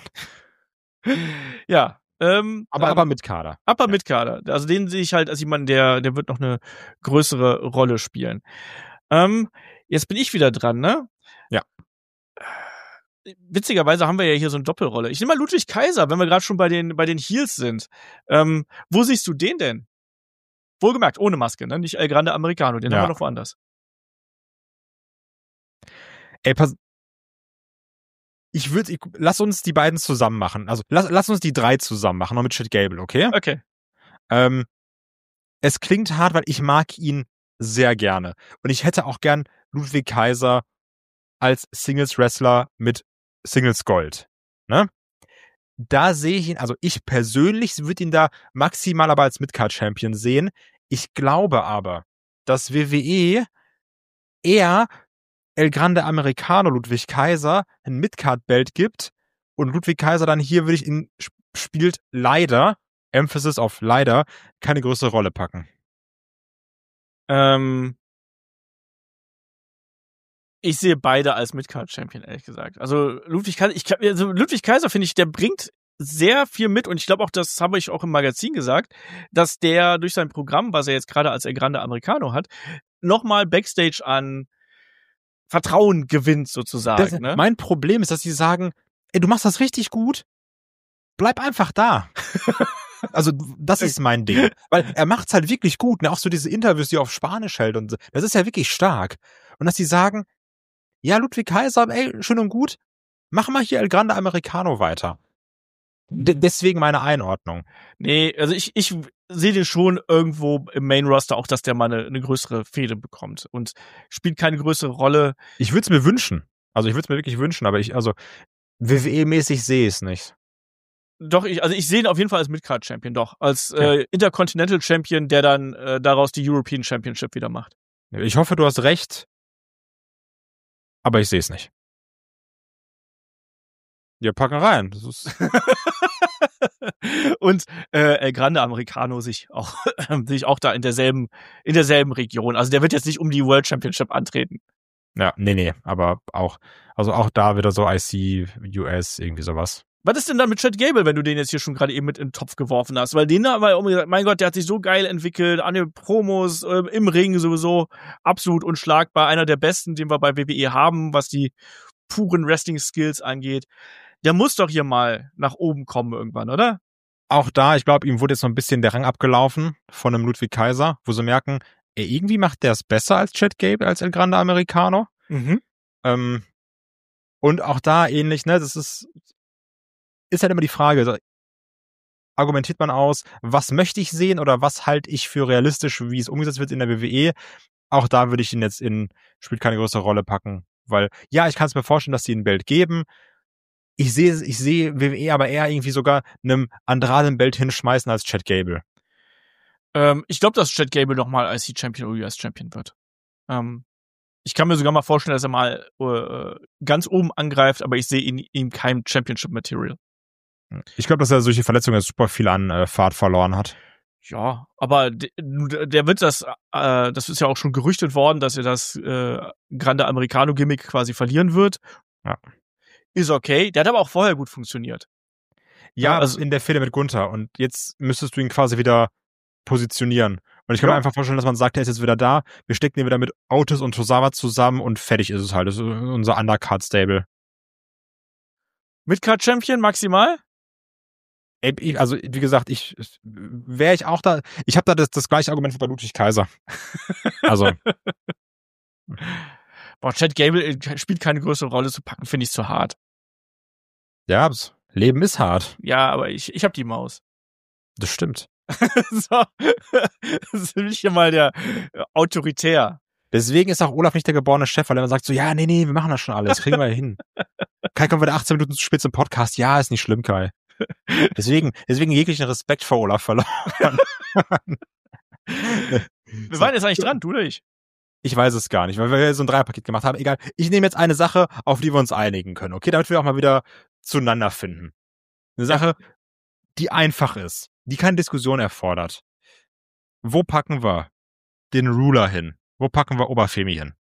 Ja. Aber mit Kader. Aber mit Kader. Also den sehe ich halt als jemand, der wird noch eine größere Rolle spielen. Jetzt bin ich wieder dran, ne? Ja. Witzigerweise haben wir ja hier so eine Doppelrolle. Ich nehme mal Ludwig Kaiser, wenn wir gerade schon bei den Heels sind. Wo siehst du den denn? Wohlgemerkt, ohne Maske, ne? Nicht El Grande Americano, den haben wir noch woanders. Ey, lass uns die beiden zusammen machen. Also, lass uns die 3 zusammen machen, noch mit Chad Gable, okay? Okay. Es klingt hart, weil ich mag ihn sehr gerne. Und ich hätte auch gern Ludwig Kaiser als Singles-Wrestler mit Singles Gold, ne? Da sehe ich ihn, also ich persönlich würde ihn da maximal aber als Midcard-Champion sehen. Ich glaube aber, dass WWE eher El Grande Americano Ludwig Kaiser ein Midcard-Belt gibt und Ludwig Kaiser dann hier würde ich ihn spielt leider, Emphasis auf leider, keine größere Rolle packen. Ich sehe beide als Midcard-Champion, ehrlich gesagt. Also Ludwig Kaiser finde ich, der bringt sehr viel mit und ich glaube auch, das habe ich auch im Magazin gesagt, dass der durch sein Programm, was er jetzt gerade als El Grande Americano hat, nochmal Backstage an Vertrauen gewinnt sozusagen. Ne? Mein Problem ist, dass sie sagen, ey, du machst das richtig gut, bleib einfach da. Also das ist mein Ding. Weil er macht's halt wirklich gut. Ne? Auch so diese Interviews, die er auf Spanisch hält und so. Das ist ja wirklich stark. Und dass sie sagen, ja, Ludwig Kaiser, ey, schön und gut, mach mal hier El Grande Americano weiter. Deswegen meine Einordnung. Nee, also ich sehe den schon irgendwo im Main-Roster auch, dass der mal eine größere Fehde bekommt und spielt keine größere Rolle. Ich würde es mir wünschen. Also ich würde es mir wirklich wünschen, aber WWE-mäßig sehe ich es nicht. Doch, ich sehe ihn auf jeden Fall als Midcard-Champion, doch. Als Intercontinental-Champion, der dann daraus die European Championship wieder macht. Ich hoffe, du hast recht, aber ich sehe es nicht. Ja, packen rein. Das ist Und El Grande Americano sich auch da in derselben Region. Also der wird jetzt nicht um die World Championship antreten. Ja, nee, aber auch da wieder so IC, US, irgendwie sowas. Was ist denn dann mit Chad Gable, wenn du den jetzt hier schon gerade eben mit in den Topf geworfen hast? Weil den haben wir gesagt, mein Gott, der hat sich so geil entwickelt, an den Promos, im Ring sowieso absolut unschlagbar. Einer der besten, den wir bei WWE haben, was die puren Wrestling-Skills angeht. Der muss doch hier mal nach oben kommen irgendwann, oder? Auch da, ich glaube, ihm wurde jetzt noch ein bisschen der Rang abgelaufen von einem Ludwig Kaiser, wo sie merken, irgendwie macht der es besser als Chad Gable, als El Grande Americano. Mhm. Und auch da ähnlich, ne, das ist halt immer die Frage, argumentiert man aus, was möchte ich sehen oder was halte ich für realistisch, wie es umgesetzt wird in der WWE? Auch da würde ich ihn jetzt spielt keine größere Rolle packen, weil, ja, ich kann es mir vorstellen, dass sie ein Belt geben. Ich sehe WWE aber eher irgendwie sogar einem Andrade ein Belt hinschmeißen als Chad Gable. Ich glaube, dass Chad Gable nochmal IC-Champion oder US-Champion wird. Ich kann mir sogar mal vorstellen, dass er mal ganz oben angreift, aber ich sehe in ihm kein Championship-Material. Ich glaube, dass er solche Verletzungen super viel an Fahrt verloren hat. Ja, aber der wird das ist ja auch schon gerüchtet worden, dass er das Grande Americano-Gimmick quasi verlieren wird. Ja. Ist okay. Der hat aber auch vorher gut funktioniert. Ja, also in der Fehde mit Gunther. Und jetzt müsstest du ihn quasi wieder positionieren. Und ich kann mir einfach vorstellen, dass man sagt, er ist jetzt wieder da. Wir stecken ihn wieder mit Otis und Tozawa zusammen und fertig ist es halt. Das ist unser Undercard-Stable. Midcard-Champion maximal? Also, wie gesagt, wäre ich auch da. Ich habe da das gleiche Argument wie bei Ludwig Kaiser. Also. Boah, Chad Gable spielt keine größere Rolle zu packen, finde ich zu hart. Ja, Leben ist hart. Ja, aber ich habe die Maus. Das stimmt. So. Das ist nicht hier mal der Autoritär. Deswegen ist auch Olaf nicht der geborene Chef, weil er immer sagt so, ja, nee, wir machen das schon alles, kriegen wir hin. Kai kommt wieder 18 Minuten zu spät zum Podcast. Ja, ist nicht schlimm, Kai. Deswegen jeglichen Respekt vor Olaf verloren. Wir waren jetzt eigentlich dran, du oder ich? Ich weiß es gar nicht, weil wir so ein Dreierpaket gemacht haben. Egal, ich nehme jetzt eine Sache, auf die wir uns einigen können, okay? Damit wir auch mal wieder zueinander finden. Eine Sache, die einfach ist, die keine Diskussion erfordert. Wo packen wir den Ruler hin? Wo packen wir Oberfemi hin?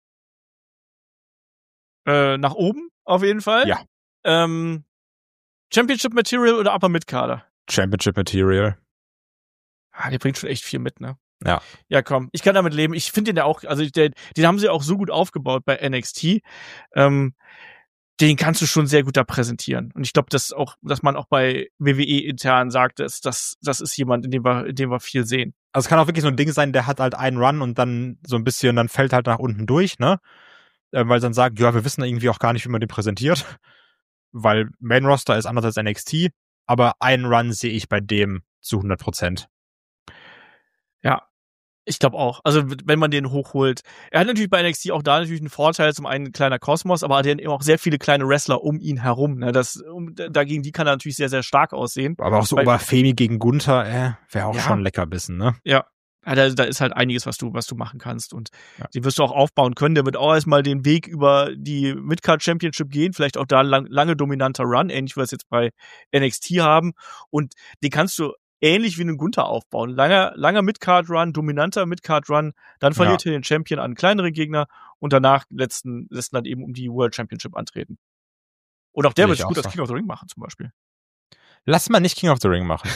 Nach oben, auf jeden Fall. Ja. Championship Material oder Upper Mid-Kader? Championship Material. Der bringt schon echt viel mit, ne? Ja. Ja, komm, ich kann damit leben. Ich finde den ja auch, also den haben sie auch so gut aufgebaut bei NXT. Den kannst du schon sehr gut da präsentieren. Und ich glaube, dass man auch bei WWE intern sagt, das ist jemand, in dem wir viel sehen. Also es kann auch wirklich so ein Ding sein, der hat halt einen Run und dann so ein bisschen, dann fällt halt nach unten durch, ne? Weil sie dann sagen, ja, wir wissen irgendwie auch gar nicht, wie man den präsentiert. Weil Main Roster ist anders als NXT, aber einen Run sehe ich bei dem zu 100%. Ja, ich glaube auch. Also wenn man den hochholt. Er hat natürlich bei NXT auch da natürlich einen Vorteil, zum einen ein kleiner Kosmos, aber er hat eben auch sehr viele kleine Wrestler um ihn herum. Ne? Dagegen die kann er natürlich sehr, sehr stark aussehen. Aber auch so Oberfemi gegen Gunther, wäre auch schon Leckerbissen, ne? Ja. Da ist halt einiges, was du machen kannst. Und den wirst du auch aufbauen können. Der wird auch erstmal den Weg über die Midcard Championship gehen. Vielleicht auch da lange dominanter Run, ähnlich wie wir es jetzt bei NXT haben. Und den kannst du ähnlich wie einen Gunther aufbauen. Langer Midcard-Run, dominanter Midcard-Run, dann verliert er den Champion an kleinere Gegner und danach lässt dann eben um die World Championship antreten. Und auch der wird sich gut als King of the Ring machen, zum Beispiel. Lass mal nicht King of the Ring machen.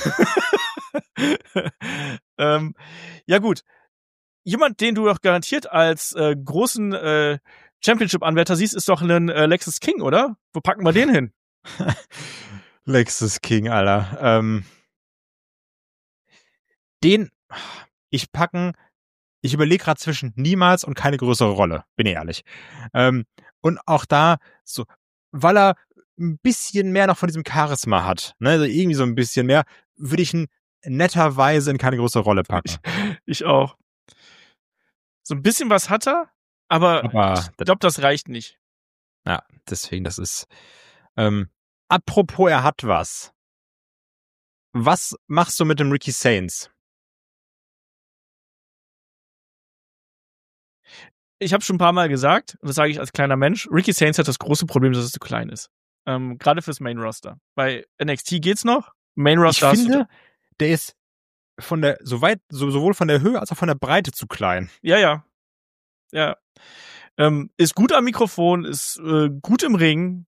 Ja gut. Jemand, den du doch garantiert als großen Championship-Anwärter siehst, ist doch ein Lexis King, oder? Wo packen wir den hin? Lexis King, Alter. Ich überlege gerade zwischen niemals und keine größere Rolle, bin ich ehrlich. Und auch da, so, weil er ein bisschen mehr noch von diesem Charisma hat, ne, also irgendwie so ein bisschen mehr, würde ich ihn netterweise in keine größere Rolle packen. Ich auch. So ein bisschen was hat er, aber ich glaube, das reicht nicht. Ja, deswegen, das ist apropos, er hat was. Was machst du mit dem Ricky Sainz? Ich habe schon ein paar Mal gesagt, und das sage ich als kleiner Mensch, Ricky Sainz hat das große Problem, dass es zu klein ist. Gerade fürs Main-Roster. Bei NXT geht's noch. Main-Roster. Ich finde, der ist sowohl von der Höhe als auch von der Breite zu klein. Ja. Ist gut am Mikrofon, ist gut im Ring.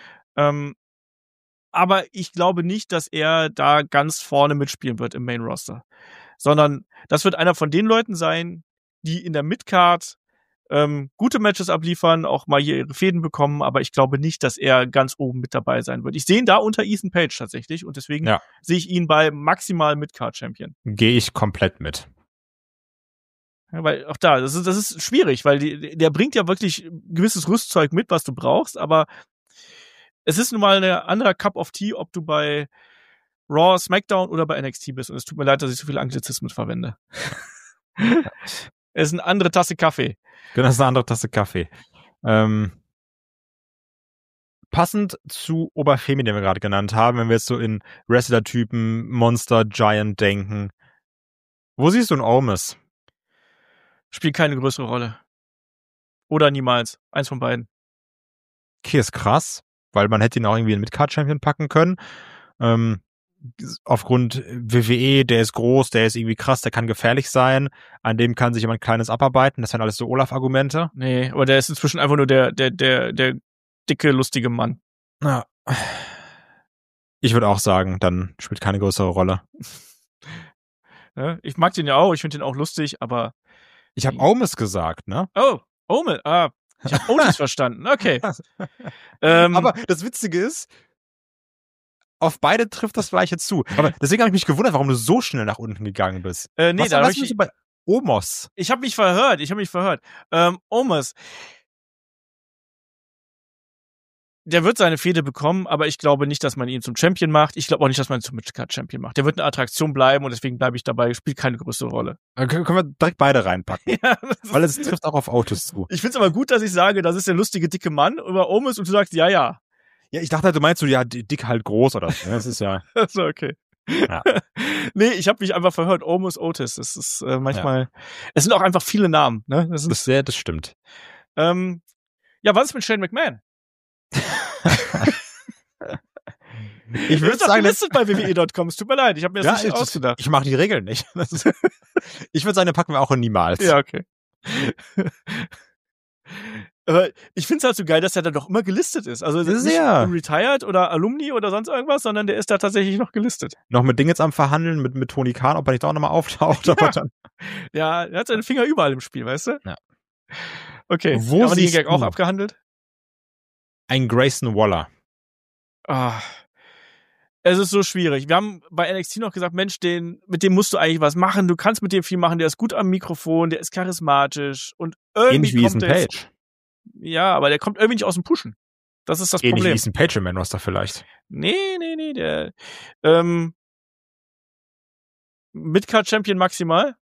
Aber ich glaube nicht, dass er da ganz vorne mitspielen wird im Main-Roster. Sondern das wird einer von den Leuten sein, die in der Midcard gute Matches abliefern, auch mal hier ihre Fäden bekommen, aber ich glaube nicht, dass er ganz oben mit dabei sein wird. Ich sehe ihn da unter Ethan Page tatsächlich und deswegen sehe ich ihn bei maximal Midcard-Champion. Gehe ich komplett mit. Ja, weil auch da, das ist schwierig, weil der bringt ja wirklich gewisses Rüstzeug mit, was du brauchst, aber es ist nun mal eine andere Cup of Tea, ob du bei Raw, SmackDown oder bei NXT bist und es tut mir leid, dass ich so viele Anglizismen verwende. Es ist eine andere Tasse Kaffee. Genau, das ist eine andere Tasse Kaffee. Passend zu Oberfemi, den wir gerade genannt haben, wenn wir jetzt so in Wrestler-Typen, Monster, Giant denken. Wo siehst du einen Omos? Spielt keine größere Rolle. Oder niemals. Eins von beiden. Okay, ist krass, weil man hätte ihn auch irgendwie in Midcard-Champion packen können. Aufgrund WWE, der ist groß, der ist irgendwie krass, der kann gefährlich sein, an dem kann sich jemand Kleines abarbeiten, das wären alles so Olaf-Argumente. Nee, aber der ist inzwischen einfach nur der dicke, lustige Mann. Ja. Ich würde auch sagen, dann spielt keine größere Rolle. Ja, ich mag den ja auch, ich finde den auch lustig, aber... Ich habe Omos gesagt, ne? Oh, Omos, ich habe Otis verstanden, okay. Aber das Witzige ist, auf beide trifft das Gleiche zu. Aber deswegen habe ich mich gewundert, warum du so schnell nach unten gegangen bist. Nee, da was du bei Omos? Ich habe mich verhört. Omos. Der wird seine Fehde bekommen, aber ich glaube nicht, dass man ihn zum Champion macht. Ich glaube auch nicht, dass man ihn zum Midcard-Champion macht. Der wird eine Attraktion bleiben und deswegen bleibe ich dabei. Spielt keine größere Rolle. Dann können wir direkt beide reinpacken. Ja, weil es trifft auch auf Otis zu. Ich finde es aber gut, dass ich sage, das ist der lustige, dicke Mann über Omos und du sagst, ja. Ja, ich dachte halt, du meinst so, ja, dick halt groß oder so. Das ist ja... So, okay. Ja. Nee, ich habe mich einfach verhört. Omos, Otis. Das ist manchmal... Ja. Es sind auch einfach viele Namen. Ne? Das stimmt. Ja, was ist mit Shane McMahon? Ich würde sagen, das ist bei WWE.com. Es tut mir leid, ich habe mir das nicht ausgedacht. Ich mache die Regeln nicht. Ich würde sagen, den packen wir auch in niemals. Ja, okay. Aber ich finde es halt so geil, dass er da doch immer gelistet ist. Also das ist nicht retired oder Alumni oder sonst irgendwas, sondern der ist da tatsächlich noch gelistet. Noch mit Ding jetzt am Verhandeln, mit Tony Khan, ob er nicht auch nochmal auftaucht. Ja. Aber dann ja, er hat seine Finger überall im Spiel, weißt du? Ja. Okay, haben wir den Gag auch abgehandelt? Ein Grayson Waller. Es ist so schwierig. Wir haben bei NXT noch gesagt, Mensch, mit dem musst du eigentlich was machen. Du kannst mit dem viel machen. Der ist gut am Mikrofon, der ist charismatisch und irgendwie ähnlich wie Ethan Page. Ja, aber der kommt irgendwie nicht aus dem Pushen. Das ist das Problem. Ähnlich wie Ethan Page im Main-Roster vielleicht. Nee. Der Midcard-Champion maximal?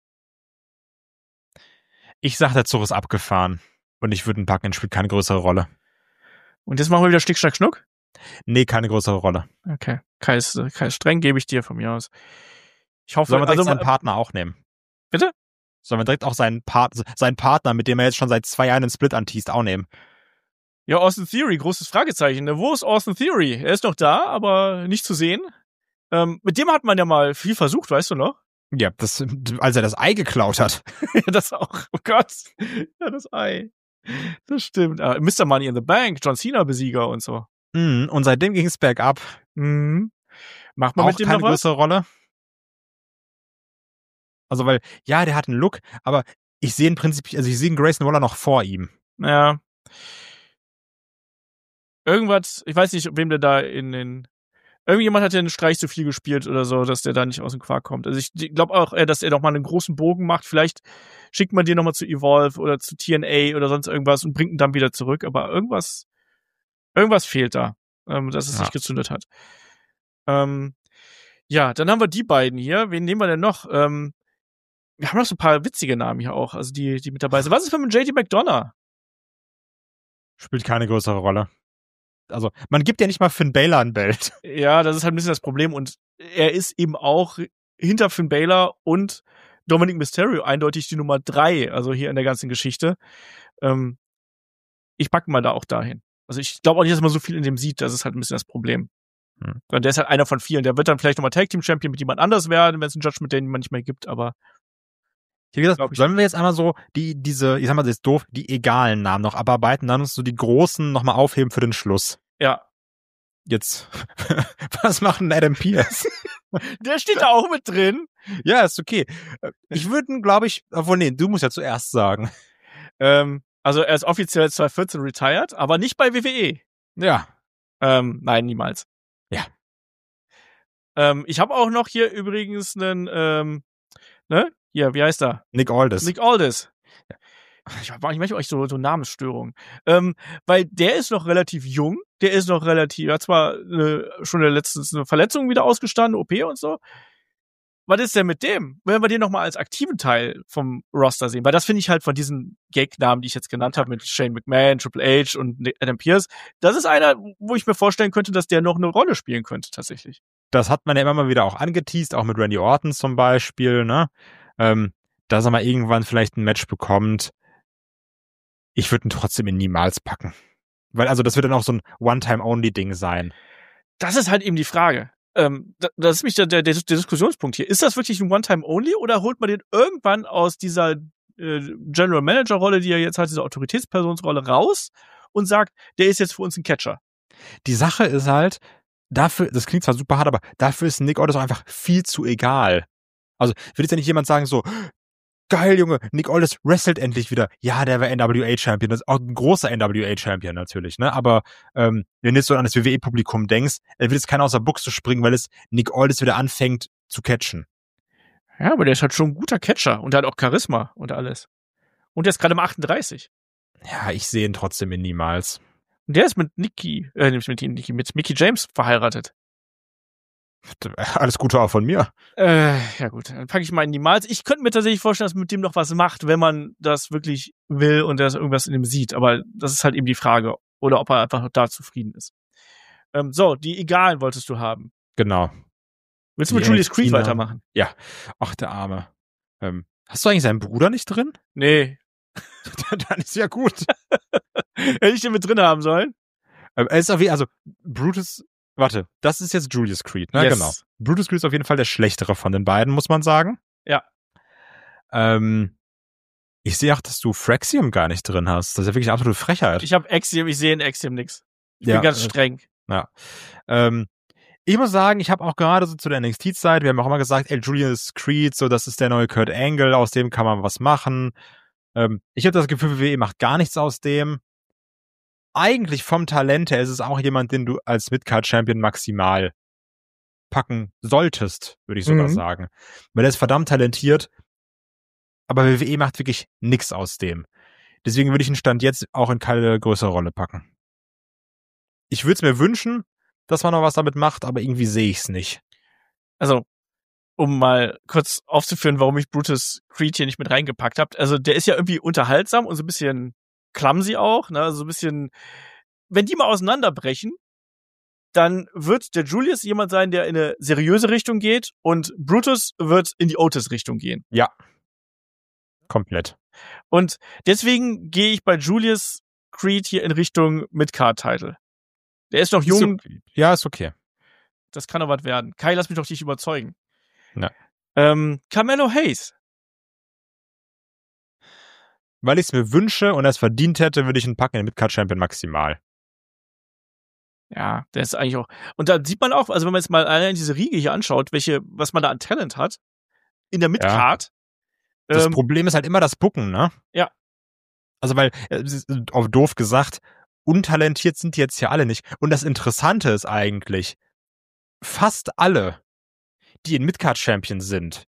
Ich sag, der Zug ist abgefahren. Und ich würde ihn packen, spielt keine größere Rolle. Und jetzt machen wir wieder Schnick, Schnack, Schnuck? Nee, keine größere Rolle. Okay. Kai ist streng, gebe ich dir von mir aus. Ich hoffe, sollen wir direkt seinen Partner auch nehmen? Bitte? Sollen wir direkt auch seinen Partner, mit dem er jetzt schon seit 2 Jahren einen Split anteast, auch nehmen? Ja, Austin Theory, großes Fragezeichen. Wo ist Austin Theory? Er ist noch da, aber nicht zu sehen. Mit dem hat man ja mal viel versucht, weißt du noch? Ja, als er das Ei geklaut hat. Ja, das auch. Oh Gott. Ja, das Ei. Das stimmt. Mr. Money in the Bank, John Cena Besieger und so. Und seitdem ging es bergab. Macht man auch mit dem keine noch was? größere Rolle. Also, weil, ja, der hat einen Look, aber ich sehe einen Grayson Waller noch vor ihm. Ja. Irgendwas, ich weiß nicht, wem der da irgendjemand hat ja einen Streich zu viel gespielt oder so, dass der da nicht aus dem Quark kommt. Also ich glaube auch, dass er noch mal einen großen Bogen macht. Vielleicht schickt man den noch mal zu Evolve oder zu TNA oder sonst irgendwas und bringt ihn dann wieder zurück. Aber irgendwas fehlt da, dass es nicht gezündet hat. Ja, dann haben wir die beiden hier. Wen nehmen wir denn noch? Wir haben noch so ein paar witzige Namen hier auch, also die mit dabei sind. Was ist mit JD McDonough? Spielt keine größere Rolle. Also, man gibt ja nicht mal Finn Balor ein Belt. Ja, das ist halt ein bisschen das Problem. Und er ist eben auch hinter Finn Balor und Dominic Mysterio eindeutig die Nummer 3, also hier in der ganzen Geschichte. Ich packe mal da auch dahin. Also ich glaube auch nicht, dass man so viel in dem sieht. Das ist halt ein bisschen das Problem. Und der ist halt einer von vielen. Der wird dann vielleicht nochmal Tag Team Champion mit jemand anders werden, wenn es einen Judgment Day nicht mehr gibt, aber ich habe gesagt, sollen wir jetzt einmal so diese, ich sag mal, das ist doof, die egalen Namen noch abarbeiten, dann uns so die großen nochmal aufheben für den Schluss. Ja. Jetzt, was macht denn Adam Pearce? Der steht da auch mit drin. Ja, ist okay. Ich würde, glaube ich, obwohl, nee, du musst ja zuerst sagen. Also er ist offiziell 2014 retired, aber nicht bei WWE. Ja. Nein, niemals. Ja. Ich habe auch noch hier übrigens einen, Hier, wie heißt er? Nick Aldis. Ja. Ich habe manchmal euch so Namensstörungen. Weil der ist noch relativ jung. Der ist noch relativ, hat zwar schon letztens eine Verletzung wieder ausgestanden, OP und so. Was ist denn mit dem? Wenn wir den nochmal als aktiven Teil vom Roster sehen, weil das finde ich halt von diesen Gag-Namen, die ich jetzt genannt habe, mit Shane McMahon, Triple H und Adam Pearce, das ist einer, wo ich mir vorstellen könnte, dass der noch eine Rolle spielen könnte, tatsächlich. Das hat man ja immer mal wieder auch angeteased, auch mit Randy Orton zum Beispiel, ne? Dass er mal irgendwann vielleicht ein Match bekommt. Ich würde ihn trotzdem niemals packen. Weil, also, das wird dann auch so ein One-Time-Only-Ding sein. Das ist halt eben die Frage. Das ist mich der Diskussionspunkt hier. Ist das wirklich ein One-Time-Only oder holt man den irgendwann aus dieser General Manager-Rolle, die er jetzt hat, diese Autoritätspersonsrolle raus und sagt, der ist jetzt für uns ein Catcher? Die Sache ist halt, dafür, das klingt zwar super hart, aber dafür ist Nick Aldis auch einfach viel zu egal. Also, wird jetzt ja nicht jemand sagen so, geil, Junge, Nick Aldis wrestelt endlich wieder. Ja, der war NWA-Champion. Das ist auch ein großer NWA-Champion natürlich, ne? Aber wenn du jetzt so an das WWE-Publikum denkst, will jetzt keiner aus der Buchse springen, weil es Nick Aldis wieder anfängt zu catchen. Ja, aber der ist halt schon ein guter Catcher und der hat auch Charisma und alles. Und der ist gerade mal 38. Ja, ich sehe ihn trotzdem niemals. Und der ist mit mit Mickey James verheiratet. Alles Gute auch von mir. Ja gut, dann packe ich mal niemals. Ich könnte mir tatsächlich vorstellen, dass man mit dem noch was macht, wenn man das wirklich will und dass irgendwas in dem sieht. Aber das ist halt eben die Frage. Oder ob er einfach da zufrieden ist. So, die Egalen wolltest du haben. Genau. Willst du mit Julius Creed weitermachen? Ja. Ach, der Arme. Hast du eigentlich seinen Bruder nicht drin? Nee. Dann ist ja gut. Hätte ich den mit drin haben sollen? Er ist auf jeden Fall, also Brutus, warte, das ist jetzt Julius Creed, ne? Yes. Genau. Brutus Creed ist auf jeden Fall der schlechtere von den beiden, muss man sagen. Ja. Ich sehe auch, dass du Fraxium gar nicht drin hast. Das ist ja wirklich eine absolute Frechheit. Ich habe Axiom, ich sehe in Axiom nix. Ich bin ganz streng. Ja. Ich muss sagen, ich habe auch gerade so zu der NXT-Zeit, wir haben auch immer gesagt, Julius Creed, so das ist der neue Kurt Angle, aus dem kann man was machen. Ich habe das Gefühl, WWE macht gar nichts aus dem. Eigentlich vom Talent her ist es auch jemand, den du als Midcard-Champion maximal packen solltest, würde ich sogar sagen. Weil er ist verdammt talentiert, aber WWE macht wirklich nichts aus dem. Deswegen würde ich ihn Stand jetzt auch in keine größere Rolle packen. Ich würde es mir wünschen, dass man noch was damit macht, aber irgendwie sehe ich es nicht. Also, um mal kurz aufzuführen, warum ich Brutus Creed hier nicht mit reingepackt habe. Also, der ist ja irgendwie unterhaltsam und so ein bisschen clumsy auch, ne, so ein bisschen, wenn die mal auseinanderbrechen, dann wird der Julius jemand sein, der in eine seriöse Richtung geht und Brutus wird in die Otis-Richtung gehen. Ja. Komplett. Und deswegen gehe ich bei Julius Creed hier in Richtung Mid-Card-Title. Der ist noch jung. Ja, ist okay. Das kann doch was werden. Kai, lass mich doch dich überzeugen. Ja. Carmelo Hayes. Weil ich es mir wünsche und es verdient hätte, würde ich ihn packen in den Midcard-Champion maximal. Ja, der ist eigentlich auch. Und da sieht man auch, also wenn man jetzt mal allein diese Riege hier anschaut, was man da an Talent hat, in der Midcard. Das Problem ist halt immer das Booken, ne? Ja. Also weil, auf doof gesagt, untalentiert sind die jetzt ja alle nicht. Und das Interessante ist eigentlich, fast alle, die in Midcard-Champion sind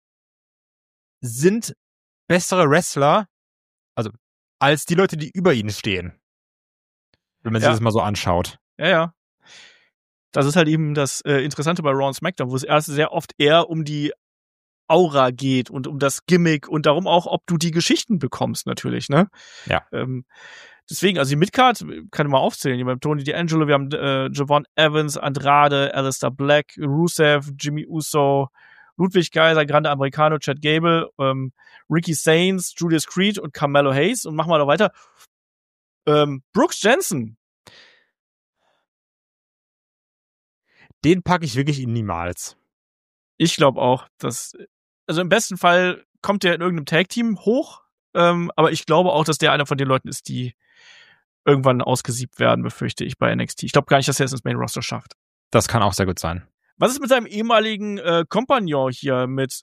bessere Wrestler, also als die Leute, die über ihnen stehen. Wenn man sich das mal so anschaut. Ja. Das ist halt eben das Interessante bei Raw und SmackDown, wo es erst sehr oft eher um die Aura geht und um das Gimmick und darum auch, ob du die Geschichten bekommst natürlich, ne? Ja. Deswegen, also die Midcard, kann ich mal aufzählen, wir haben Tony D'Angelo, wir haben Javon Evans, Andrade, Aleister Black, Rusev, Jimmy Uso, Ludwig Kaiser, Grande Americano, Chad Gable, Ricky Sainz, Julius Creed und Carmelo Hayes und machen wir noch weiter. Brooks Jensen. Den packe ich wirklich in niemals. Ich glaube auch, also im besten Fall kommt der in irgendeinem Tag-Team hoch, aber ich glaube auch, dass der einer von den Leuten ist, die irgendwann ausgesiebt werden, befürchte ich, bei NXT. Ich glaube gar nicht, dass er es ins Main-Roster schafft. Das kann auch sehr gut sein. Was ist mit seinem ehemaligen Kompagnon hier mit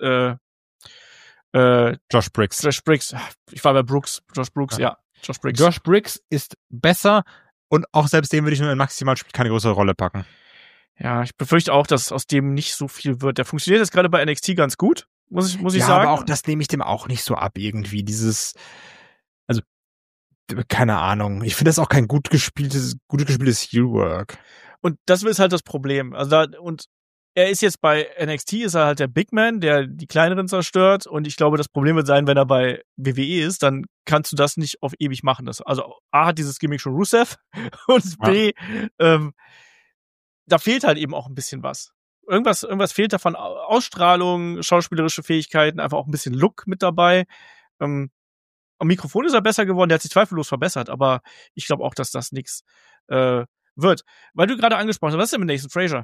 Josh Briggs? Josh Briggs. Ich war bei Brooks. Josh Brooks, ja. Josh Briggs. Josh Briggs ist besser und auch selbst den würde ich nur in maximal spielt keine größere Rolle packen. Ja, ich befürchte auch, dass aus dem nicht so viel wird. Der funktioniert jetzt gerade bei NXT ganz gut, muss ich sagen. Ja, aber auch das nehme ich dem auch nicht so ab irgendwie. Also, keine Ahnung. Ich finde das auch kein gut gespieltes Heel-Work. Und das ist halt das Problem. Und er ist jetzt bei NXT, ist er halt der Big Man, der die Kleineren zerstört. Und ich glaube, das Problem wird sein, wenn er bei WWE ist, dann kannst du das nicht auf ewig machen. Also A hat dieses Gimmick schon Rusev und B, da fehlt halt eben auch ein bisschen was. Irgendwas fehlt davon. Ausstrahlung, schauspielerische Fähigkeiten, einfach auch ein bisschen Look mit dabei. Am Mikrofon ist er besser geworden, der hat sich zweifellos verbessert, aber ich glaube auch, dass das nichts wird. Weil du gerade angesprochen hast, was ist denn mit Nathan Frazier?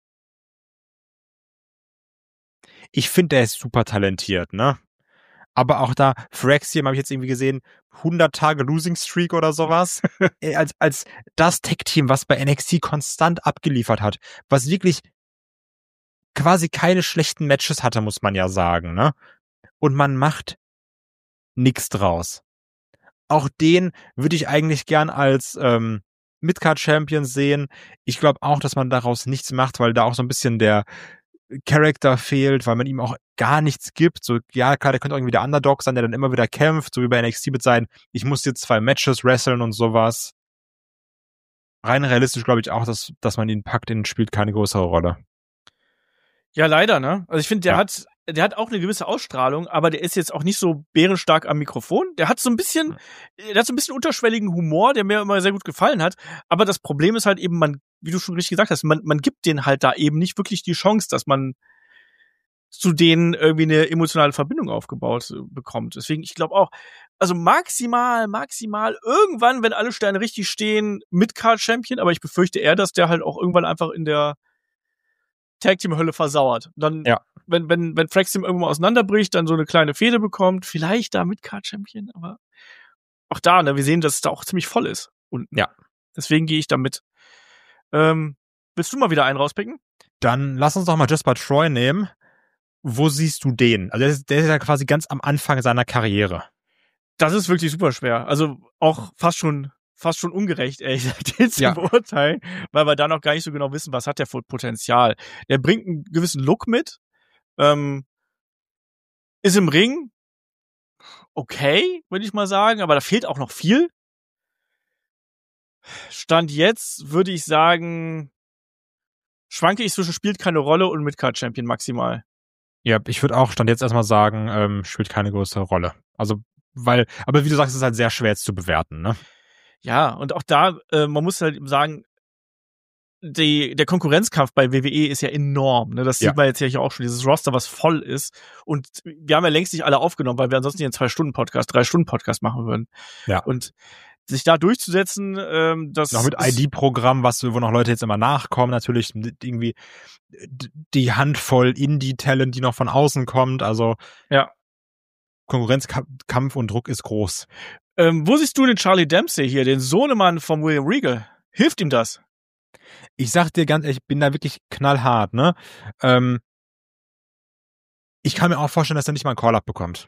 Ich finde, der ist super talentiert, ne? Aber auch da, Fraxium habe ich jetzt irgendwie gesehen, 100 Tage Losing Streak oder sowas. als das Tech-Team, was bei NXT konstant abgeliefert hat, was wirklich quasi keine schlechten Matches hatte, muss man ja sagen, ne? Und man macht nix draus. Auch den würde ich eigentlich gern als Midcard-Champion sehen. Ich glaube auch, dass man daraus nichts macht, weil da auch so ein bisschen der Charakter fehlt, weil man ihm auch gar nichts gibt. So, ja, klar, der könnte irgendwie der Underdog sein, der dann immer wieder kämpft, so wie bei NXT mit sein, ich muss jetzt 2 Matches wresteln und sowas. Rein realistisch glaube ich auch, dass man ihn packt, den spielt keine größere Rolle. Ja, leider, ne? Also ich finde, der hat auch eine gewisse Ausstrahlung, aber der ist jetzt auch nicht so bärenstark am Mikrofon. Der hat so ein bisschen unterschwelligen Humor, der mir immer sehr gut gefallen hat. Aber das Problem ist halt eben, wie du schon richtig gesagt hast, man gibt denen halt da eben nicht wirklich die Chance, dass man zu denen irgendwie eine emotionale Verbindung aufgebaut bekommt. Deswegen, ich glaube auch, also maximal irgendwann, wenn alle Sterne richtig stehen, Midcard-Champion, aber ich befürchte eher, dass der halt auch irgendwann einfach in der Tag-Team-Hölle versauert. Dann, wenn Fraxium irgendwann auseinanderbricht, dann so eine kleine Fehde bekommt, vielleicht da Midcard-Champion, aber auch da, ne, wir sehen, dass es da auch ziemlich voll ist. Und deswegen gehe ich da mit. Willst du mal wieder einen rauspicken? Dann lass uns doch mal Jasper Troy nehmen. Wo siehst du den? Also der ist ja quasi ganz am Anfang seiner Karriere. Das ist wirklich super schwer. Also auch fast schon ungerecht, ehrlich gesagt, den zu beurteilen, weil wir da noch gar nicht so genau wissen, was hat der für Potenzial. Der bringt einen gewissen Look mit, ist im Ring okay, würde ich mal sagen, aber da fehlt auch noch viel. Stand jetzt würde ich sagen, schwanke ich zwischen spielt keine Rolle und Midcard-Champion maximal. Ja, ich würde auch Stand jetzt erstmal sagen, spielt keine größere Rolle. Also, aber wie du sagst, ist halt sehr schwer jetzt zu bewerten, ne? Ja, und auch da, man muss halt sagen, der Konkurrenzkampf bei WWE ist ja enorm, ne? Das sieht man jetzt ja hier auch schon, dieses Roster, was voll ist. Und wir haben ja längst nicht alle aufgenommen, weil wir ansonsten hier einen 2-Stunden-Podcast, 3-Stunden-Podcast machen würden. Ja. Und sich da durchzusetzen, das noch mit ID-Programm, wo noch Leute jetzt immer nachkommen, natürlich irgendwie die Handvoll Indie-Talent, die noch von außen kommt, also Konkurrenzkampf und Druck ist groß. Wo siehst du den Charlie Dempsey hier, den Sohnemann von William Regal? Hilft ihm das? Ich sag dir ganz ehrlich, ich bin da wirklich knallhart, ne? Ich kann mir auch vorstellen, dass er nicht mal einen Call-Up bekommt.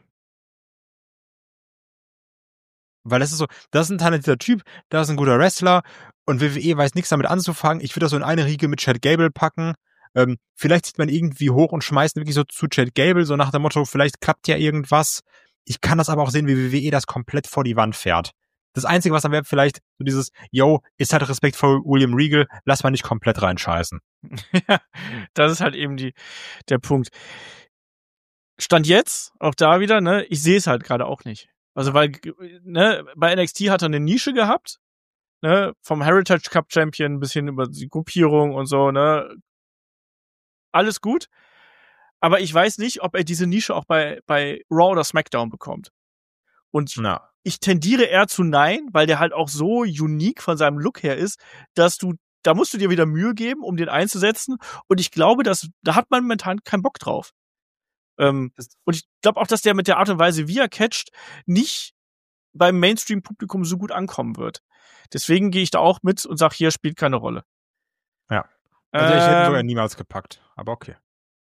Weil das ist so, das ist ein talentierter Typ, das ist ein guter Wrestler und WWE weiß nichts damit anzufangen. Ich würde das so in eine Riege mit Chad Gable packen. Vielleicht zieht man irgendwie hoch und schmeißt wirklich so zu Chad Gable, so nach dem Motto, vielleicht klappt ja irgendwas. Ich kann das aber auch sehen, wie WWE das komplett vor die Wand fährt. Das Einzige, was dann wäre, vielleicht so dieses, yo, ist halt Respekt vor William Regal, lass mal nicht komplett reinscheißen. Ja, das ist halt eben der Punkt. Stand jetzt, auch da wieder, ne, ich sehe es halt gerade auch nicht. Also, weil, ne, bei NXT hat er eine Nische gehabt, ne, vom Heritage Cup Champion bis hin über die Gruppierung und so, ne, alles gut. Aber ich weiß nicht, ob er diese Nische auch bei Raw oder SmackDown bekommt. Und ich tendiere eher zu nein, weil der halt auch so unique von seinem Look her ist, dass da musst du dir wieder Mühe geben, um den einzusetzen. Und ich glaube, da hat man momentan keinen Bock drauf. Und ich glaube auch, dass der mit der Art und Weise, wie er catcht, nicht beim Mainstream-Publikum so gut ankommen wird. Deswegen gehe ich da auch mit und sage, hier spielt keine Rolle. Ja. Also ich hätte ihn sogar niemals gepackt, aber okay.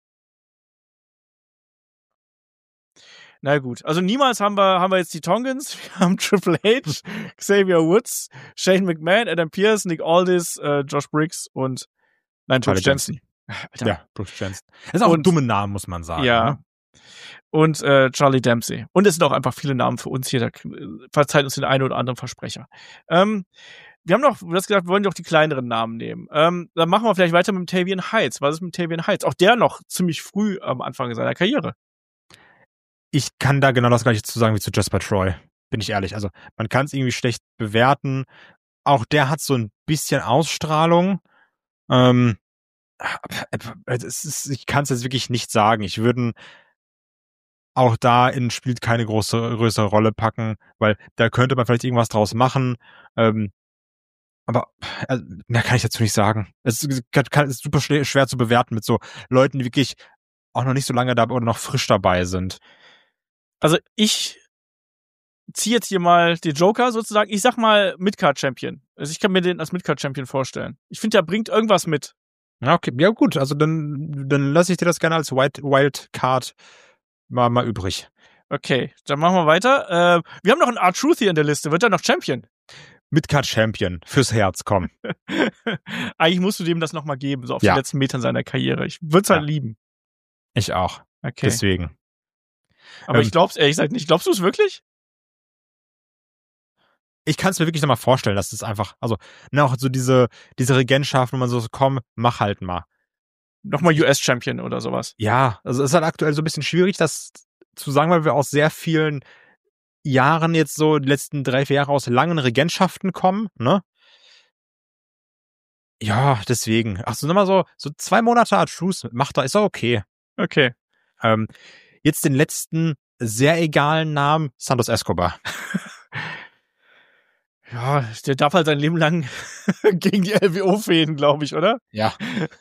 Na gut, also niemals haben wir jetzt die Tongans, wir haben Triple H, Xavier Woods, Shane McMahon, Adam Pearce, Nick Aldis, Josh Briggs und Brooks Jensen. Ja, Brooks Jensen. Das ist auch ein dummer Name, muss man sagen. Ja. Ne? Und Charlie Dempsey. Und es sind auch einfach viele Namen für uns hier, da verzeiht uns den einen oder anderen Versprecher. Wir haben noch, du hast gesagt, wir wollen doch die kleineren Namen nehmen. Dann machen wir vielleicht weiter mit Tavian Heights. Was ist mit Tavian Heights? Auch der noch ziemlich früh am Anfang seiner Karriere. Ich kann da genau das gleiche zu sagen wie zu Jasper Troy. Bin ich ehrlich. Also man kann es irgendwie schlecht bewerten. Auch der hat so ein bisschen Ausstrahlung. Ich kann es jetzt wirklich nicht sagen. Ich würde auch da spielt keine größere Rolle packen, weil da könnte man vielleicht irgendwas draus machen. Aber mehr kann ich dazu nicht sagen. Es ist super schwer zu bewerten mit so Leuten, die wirklich auch noch nicht so lange da oder noch frisch dabei sind. Also ich ziehe jetzt hier mal den Joker sozusagen. Ich sag mal Midcard-Champion. Also ich kann mir den als Midcard-Champion vorstellen. Ich finde, der bringt irgendwas mit. Ja, okay. Ja gut, also dann lasse ich dir das gerne als Wildcard mal übrig. Okay, dann machen wir weiter. Wir haben noch einen R-Truth hier in der Liste. Wird er noch Champion? Midcard-Champion. Fürs Herz, komm. Eigentlich musst du dem das nochmal geben, so auf den letzten Metern seiner Karriere. Ich würde es halt lieben. Ich auch. Okay. Deswegen. Aber ich glaub's ehrlich gesagt nicht. Glaubst du es wirklich? Ich kann es mir wirklich nochmal vorstellen, dass es einfach, also, auch so diese Regentschaft, wo man so, komm, mach halt mal. Nochmal US-Champion oder sowas. Ja, also es ist halt aktuell so ein bisschen schwierig, das zu sagen, weil wir aus sehr vielen Jahren jetzt so, die letzten 3-4 Jahre aus langen Regentschaften kommen, ne? Ja, deswegen. Ach so, nochmal so 2 Monate R-Truth macht er, ist auch okay. Okay. Jetzt den letzten sehr egalen Namen, Santos Escobar. Ja, der darf halt sein Leben lang gegen die LWO fäden, glaube ich, oder? Ja.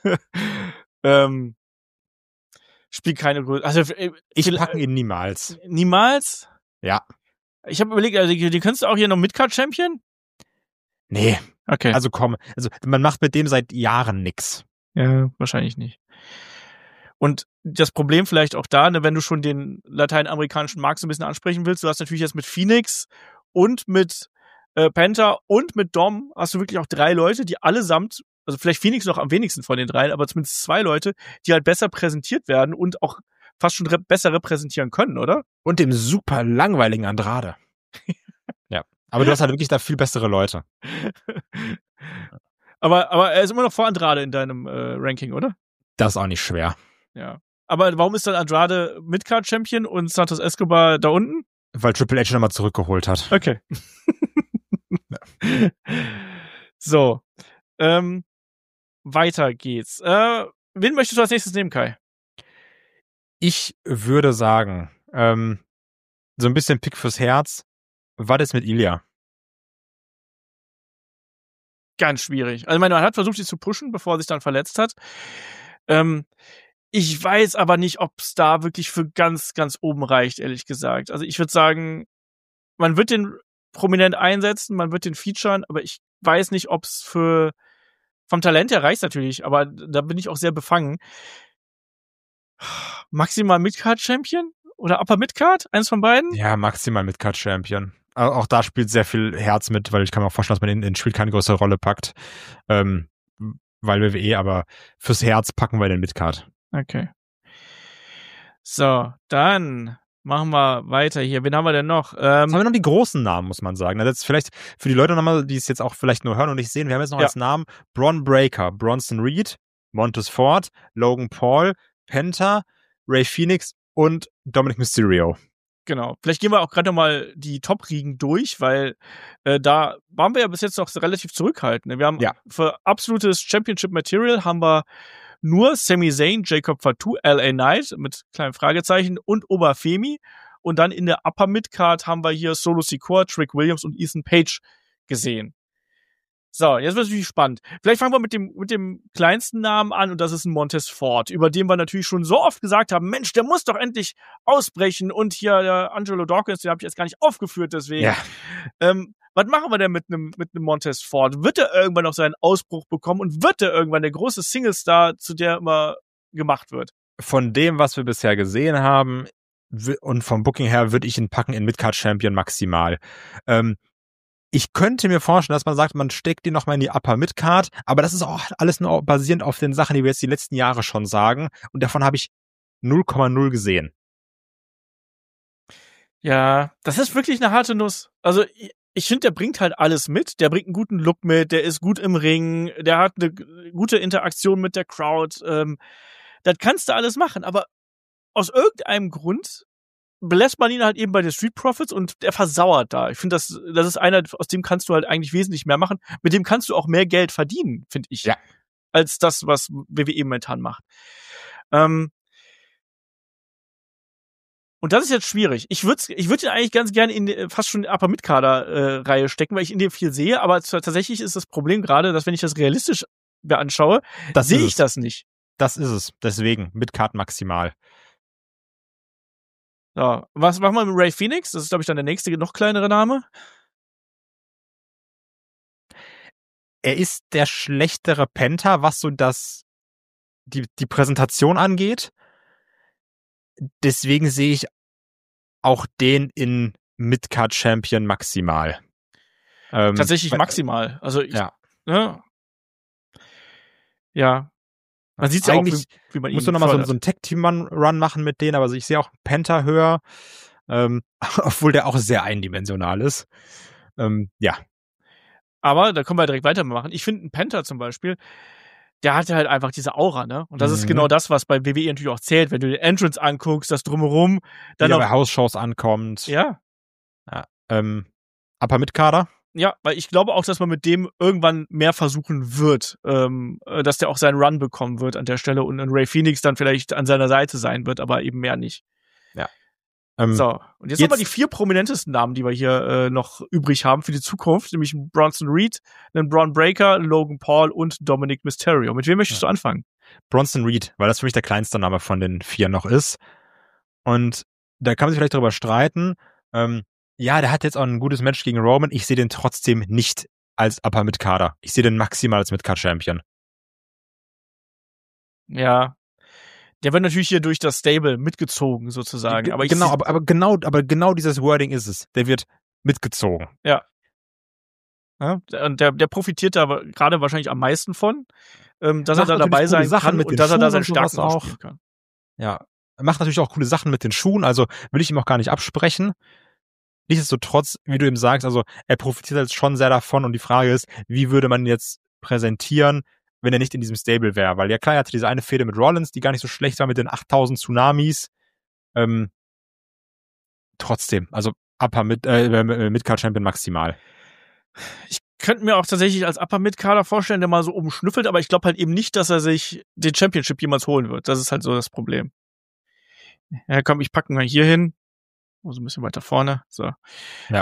Spielt keine Größe. Also ich packe ihn niemals. Niemals? Ja. Ich habe überlegt, also die könntest du auch hier noch Midcard-Champion? Nee. Okay. Also komm, man macht mit dem seit Jahren nix. Ja, wahrscheinlich nicht. Und das Problem vielleicht auch da, ne, wenn du schon den lateinamerikanischen Markt so ein bisschen ansprechen willst, du hast natürlich jetzt mit Phoenix und mit Penta und mit Dom hast du wirklich auch 3 Leute, die allesamt, also vielleicht Phoenix noch am wenigsten von den 3, aber zumindest 2 Leute, die halt besser präsentiert werden und auch fast schon besser repräsentieren können, oder? Und dem super langweiligen Andrade. Ja. Aber du hast halt wirklich da viel bessere Leute. Aber er ist immer noch vor Andrade in deinem Ranking, oder? Das ist auch nicht schwer. Ja. Aber warum ist dann Andrade Midcard-Champion und Santos Escobar da unten? Weil Triple H nochmal zurückgeholt hat. Okay. So. Weiter geht's. Wen möchtest du als nächstes nehmen, Kai? Ich würde sagen, so ein bisschen Pick fürs Herz. Was ist mit Ilya? Ganz schwierig. Also, man hat versucht, sie zu pushen, bevor er sich dann verletzt hat. Ich weiß aber nicht, ob es da wirklich für ganz, ganz oben reicht, ehrlich gesagt. Also, ich würde sagen, man wird den prominent einsetzen, man wird den featuren, aber ich weiß nicht, ob es für vom Talent her reicht's natürlich, aber da bin ich auch sehr befangen. Maximal Midcard-Champion oder Upper Midcard? Eins von beiden? Ja, maximal Midcard-Champion. Auch da spielt sehr viel Herz mit, weil ich kann mir auch vorstellen, dass man in Spiel keine größere Rolle packt. Weil WWE, aber fürs Herz packen wir den Midcard. Okay. So, dann machen wir weiter hier. Wen haben wir denn noch? Jetzt haben wir noch die großen Namen, muss man sagen. Das ist vielleicht für die Leute nochmal, die es jetzt auch vielleicht nur hören und nicht sehen. Wir haben jetzt noch als Namen Bron Breakker, Bronson Reed, Montez Ford, Logan Paul, Penta, Ray Phoenix und Dominic Mysterio. Genau. Vielleicht gehen wir auch gerade nochmal die Top-Riegen durch, weil da waren wir ja bis jetzt noch relativ zurückhaltend. Wir haben für absolutes Championship-Material haben wir nur Sami Zayn, Jacob Fatu, LA Knight mit kleinen Fragezeichen und Oberfemi. Und dann in der Upper Midcard haben wir hier Solo Sikoa, Trick Williams und Ethan Page gesehen. So, jetzt wird es natürlich spannend. Vielleicht fangen wir mit dem kleinsten Namen an und das ist ein Montez Ford, über den wir natürlich schon so oft gesagt haben, Mensch, der muss doch endlich ausbrechen und hier der Angelo Dawkins, den habe ich jetzt gar nicht aufgeführt, deswegen. Ja. Was machen wir denn mit einem Montez Ford? Wird er irgendwann noch seinen Ausbruch bekommen und wird er irgendwann der große Singlestar, zu der immer gemacht wird? Von dem, was wir bisher gesehen haben und vom Booking her, würde ich ihn packen in Midcard Champion maximal. Ich könnte mir vorstellen, dass man sagt, man steckt ihn nochmal in die Upper Midcard, aber das ist auch alles nur basierend auf den Sachen, die wir jetzt die letzten Jahre schon sagen. Und davon habe ich 0,0 gesehen. Ja, das ist wirklich eine harte Nuss. Also ich finde, der bringt halt alles mit. Der bringt einen guten Look mit, der ist gut im Ring, der hat eine gute Interaktion mit der Crowd. Das kannst du alles machen, aber aus irgendeinem Grund belässt man ihn halt eben bei den Street Profits und der versauert da. Ich finde, das ist einer, aus dem kannst du halt eigentlich wesentlich mehr machen. Mit dem kannst du auch mehr Geld verdienen, finde ich. Ja. Als das, was WWE momentan macht. Und das ist jetzt schwierig. Ich würde ihn eigentlich ganz gerne in fast schon Upper Midcarder Reihe stecken, weil ich in dem viel sehe, aber tatsächlich ist das Problem gerade, dass wenn ich das realistisch anschaue, sehe ich das nicht. Das ist es. Deswegen Midcard maximal. So, was machen wir mit Ray Phoenix? Das ist, glaube ich, dann der nächste, noch kleinere Name. Er ist der schlechtere Penta, was so die Präsentation angeht. Deswegen sehe ich auch den in Midcard Champion maximal. Tatsächlich maximal. Also ja. Man sieht ja auch, wie man ihn musst du nochmal so einen Tag-Team-Run machen mit denen, aber ich sehe auch Penta höher, obwohl der auch sehr eindimensional ist. Ja. Aber da können wir direkt weitermachen. Ich finde, ein Penta zum Beispiel, der hatte halt einfach diese Aura, ne? Und das ist genau das, was bei WWE natürlich auch zählt. Wenn du den Entrance anguckst, das Drumherum, dann auch bei House-Shows ankommt. Ja. Upper Midcarder. Ja, weil ich glaube auch, dass man mit dem irgendwann mehr versuchen wird, dass der auch seinen Run bekommen wird an der Stelle und Ray Phoenix dann vielleicht an seiner Seite sein wird, aber eben mehr nicht. Ja. So, und jetzt haben wir die 4 prominentesten Namen, die wir hier noch übrig haben für die Zukunft, nämlich Bronson Reed, einen Bron Breakker, Logan Paul und Dominic Mysterio. Mit wem möchtest du anfangen? Bronson Reed, weil das für mich der kleinste Name von den 4 noch ist. Und da kann man sich vielleicht darüber streiten. Ja, der hat jetzt auch ein gutes Match gegen Roman. Ich sehe den trotzdem nicht als Upper Midcarder. Ich sehe den maximal als Midcard Champion. Ja. Der wird natürlich hier durch das Stable mitgezogen, sozusagen. Aber genau dieses Wording ist es. Der wird mitgezogen. Ja. Und der profitiert da gerade wahrscheinlich am meisten von, dass er da dabei sein kann und dass er da seinen Starken ausspielen kann. Ja. Er macht natürlich auch coole Sachen mit den Schuhen, also will ich ihm auch gar nicht absprechen. Nichtsdestotrotz, wie du eben sagst, also er profitiert jetzt schon sehr davon und die Frage ist, wie würde man ihn jetzt präsentieren, wenn er nicht in diesem Stable wäre? Weil ja klar, er hatte diese eine Fehde mit Rollins, die gar nicht so schlecht war mit den 8000 Tsunamis. Trotzdem, also Midcard Champion maximal. Ich könnte mir auch tatsächlich als Upper Midcarder vorstellen, der mal so oben schnüffelt, aber ich glaube halt eben nicht, dass er sich den Championship jemals holen wird. Das ist halt so das Problem. Ja, komm, ich packe mal hier hin. So ein bisschen weiter vorne. So. Ja.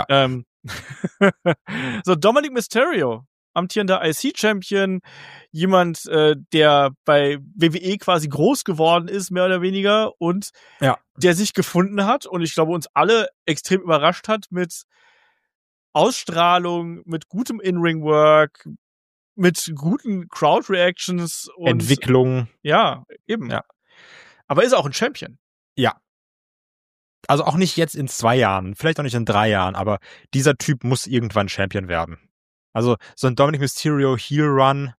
So, Dominic Mysterio, amtierender IC-Champion, jemand, der bei WWE quasi groß geworden ist, mehr oder weniger, und der sich gefunden hat und ich glaube, uns alle extrem überrascht hat mit Ausstrahlung, mit gutem In-Ring-Work, mit guten Crowd-Reactions und Entwicklung. Ja, eben. Ja. Aber ist er auch ein Champion? Ja. Also auch nicht jetzt in 2 Jahren, vielleicht auch nicht in 3 Jahren, aber dieser Typ muss irgendwann Champion werden. Also so ein Dominic Mysterio Heel Run,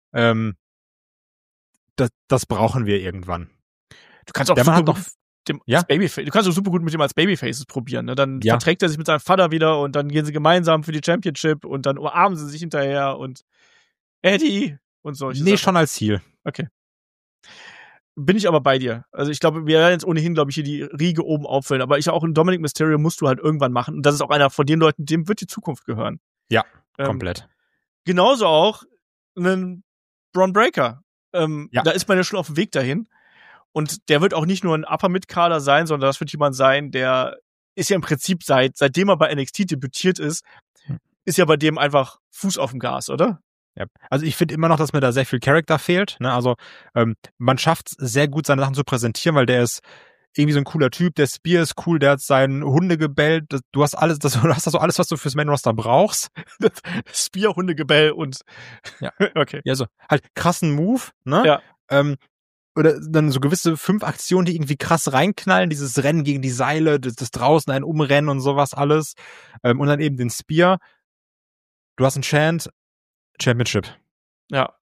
das brauchen wir irgendwann. Du kannst auch Der Mann hat doch als Babyface. Du kannst auch super gut mit dem als Babyfaces probieren. Ne? Dann verträgt er sich mit seinem Vater wieder und dann gehen sie gemeinsam für die Championship und dann umarmen sie sich hinterher und Eddie und solche Sachen. Schon als Heel. Okay. Bin ich aber bei dir. Also ich glaube, wir werden jetzt ohnehin, glaube ich, hier die Riege oben auffüllen. Aber auch in Dominic Mysterio musst du halt irgendwann machen. Und das ist auch einer von den Leuten, dem wird die Zukunft gehören. Ja, komplett. Genauso auch einen Braun Breaker. Da ist man ja schon auf dem Weg dahin. Und der wird auch nicht nur ein Upper-Mid-Kader sein, sondern das wird jemand sein, der ist ja im Prinzip seitdem er bei NXT debütiert ist ja bei dem einfach Fuß auf dem Gas, oder? Ja. Also ich finde immer noch, dass mir da sehr viel Charakter fehlt. Ne? Also man schafft es sehr gut, seine Sachen zu präsentieren, weil der ist irgendwie so ein cooler Typ. Der Spear ist cool, der hat seinen Hundegebell. Du hast alles, du hast also alles, was du fürs Main-Roster brauchst. Spear, Hundegebell und okay. Ja, so halt krassen Move, ne? Ja. Oder dann so gewisse 5 Aktionen, die irgendwie krass reinknallen, dieses Rennen gegen die Seile, das draußen ein Umrennen und sowas alles. Und dann eben den Spear. Du hast einen Championship. Ja.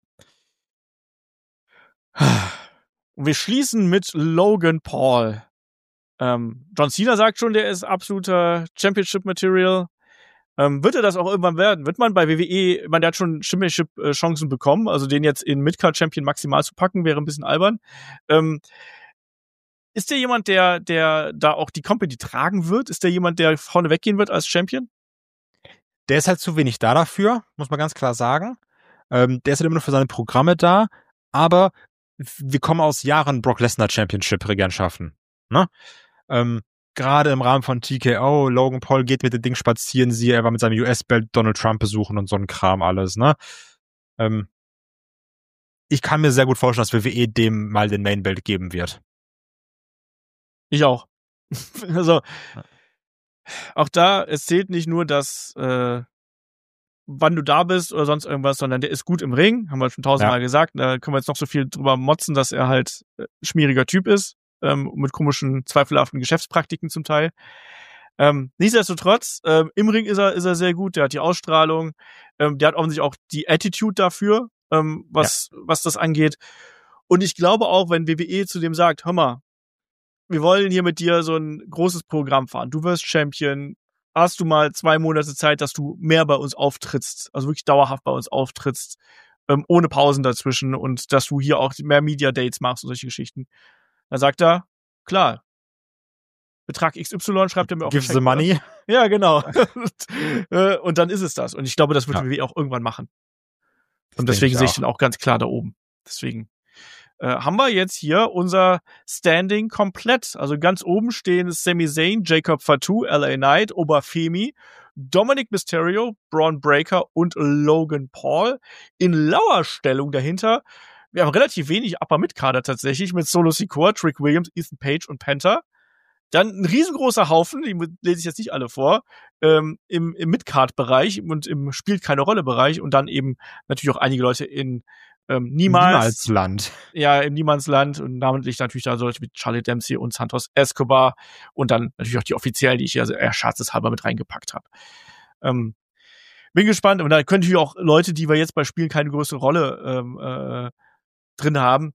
Und wir schließen mit Logan Paul. John Cena sagt schon, der ist absoluter Championship-Material. Wird er das auch irgendwann werden? Wird man bei WWE, der hat schon Championship-Chancen bekommen, also den jetzt in Midcard-Champion maximal zu packen, wäre ein bisschen albern. Ist der jemand, der da auch die Company tragen wird? Ist der jemand, der vorne weggehen wird als Champion? Der ist halt zu wenig da dafür, muss man ganz klar sagen. Der ist halt immer nur für seine Programme da, aber wir kommen aus Jahren Brock Lesnar Championship-Regentschaften. Ne? Gerade im Rahmen von TKO, Logan Paul geht mit dem Ding spazieren, er war mit seinem US-Belt Donald Trump besuchen und so ein Kram alles, ne? Ich kann mir sehr gut vorstellen, dass WWE dem mal den Main-Belt geben wird. Ich auch. Also, auch da, es zählt nicht nur, dass wann du da bist oder sonst irgendwas, sondern der ist gut im Ring, haben wir schon 1000-mal gesagt. Da können wir jetzt noch so viel drüber motzen, dass er halt schmieriger Typ ist. Mit komischen, zweifelhaften Geschäftspraktiken zum Teil. Nichtsdestotrotz, im Ring ist er sehr gut, der hat die Ausstrahlung, der hat offensichtlich auch die Attitude dafür, was das angeht. Und ich glaube auch, wenn WWE zu dem sagt, hör mal, wir wollen hier mit dir so ein großes Programm fahren, du wirst Champion, hast du mal 2 Monate Zeit, dass du mehr bei uns auftrittst, also wirklich dauerhaft bei uns auftrittst, ohne Pausen dazwischen und dass du hier auch mehr Media Dates machst und solche Geschichten. Dann sagt er, klar, Betrag XY schreibt er mir auf Give the money. Ja, genau. Und dann ist es das. Und ich glaube, das wird WWE auch irgendwann machen. Und deswegen sehe ich den auch ganz klar da oben. Deswegen haben wir jetzt hier unser Standing komplett. Also ganz oben stehen Sami Zayn, Jacob Fatu, LA Knight, Obafemi, Dominic Mysterio, Braun Breaker und Logan Paul. In lauer Stellung dahinter. Wir haben relativ wenig Upper-Mid-Kader tatsächlich mit Solo Sikoa, Trick Williams, Ethan Page und Penta. Dann ein riesengroßer Haufen, die lese ich jetzt nicht alle vor, im Mid-Card-Bereich und im Spielt-keine-Rolle-Bereich und dann eben natürlich auch einige Leute in Niemalsland. Ja, im Niemandsland und namentlich natürlich da solche wie Charlie Dempsey und Santos Escobar und dann natürlich auch die offiziellen, die ich hier also eher scherzeshalber mit reingepackt habe. Bin gespannt und da können natürlich auch Leute, die wir jetzt bei Spielen keine größere Rolle drin haben.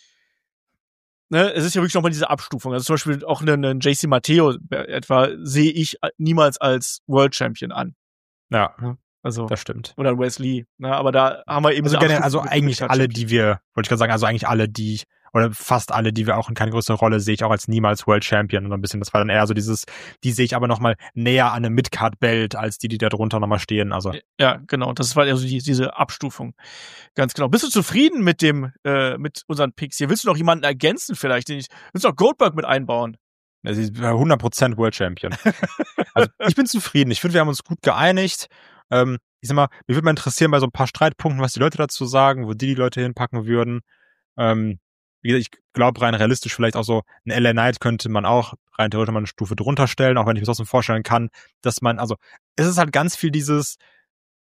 Ne, es ist ja wirklich nochmal diese Abstufung. Also zum Beispiel auch einen JC Matteo etwa sehe ich niemals als World Champion an. Ja, also das stimmt. Oder Wesley. Ne, aber da haben wir eben also eigentlich alle, die wir, wollte ich gerade sagen, also eigentlich alle, die oder fast alle, die wir auch in keine größere Rolle sehe ich auch als niemals World Champion und ein bisschen, das war dann eher so die sehe ich aber nochmal näher an einem Mid-Card-Belt als die da drunter nochmal stehen, also. Ja, genau, das war also diese Abstufung. Ganz genau. Bist du zufrieden mit mit unseren Picks hier? Willst du noch jemanden ergänzen vielleicht? Willst du noch Goldberg mit einbauen? Das ist 100% World Champion. Also, ich bin zufrieden. Ich finde, wir haben uns gut geeinigt. Ich sag mal, mich würde mal interessieren bei so ein paar Streitpunkten, was die Leute dazu sagen, wo die Leute hinpacken würden. Wie gesagt, ich glaube rein realistisch vielleicht auch so ein LA Knight könnte man auch rein theoretisch mal eine Stufe drunter stellen, auch wenn ich mir trotzdem vorstellen kann, dass man, also es ist halt ganz viel dieses,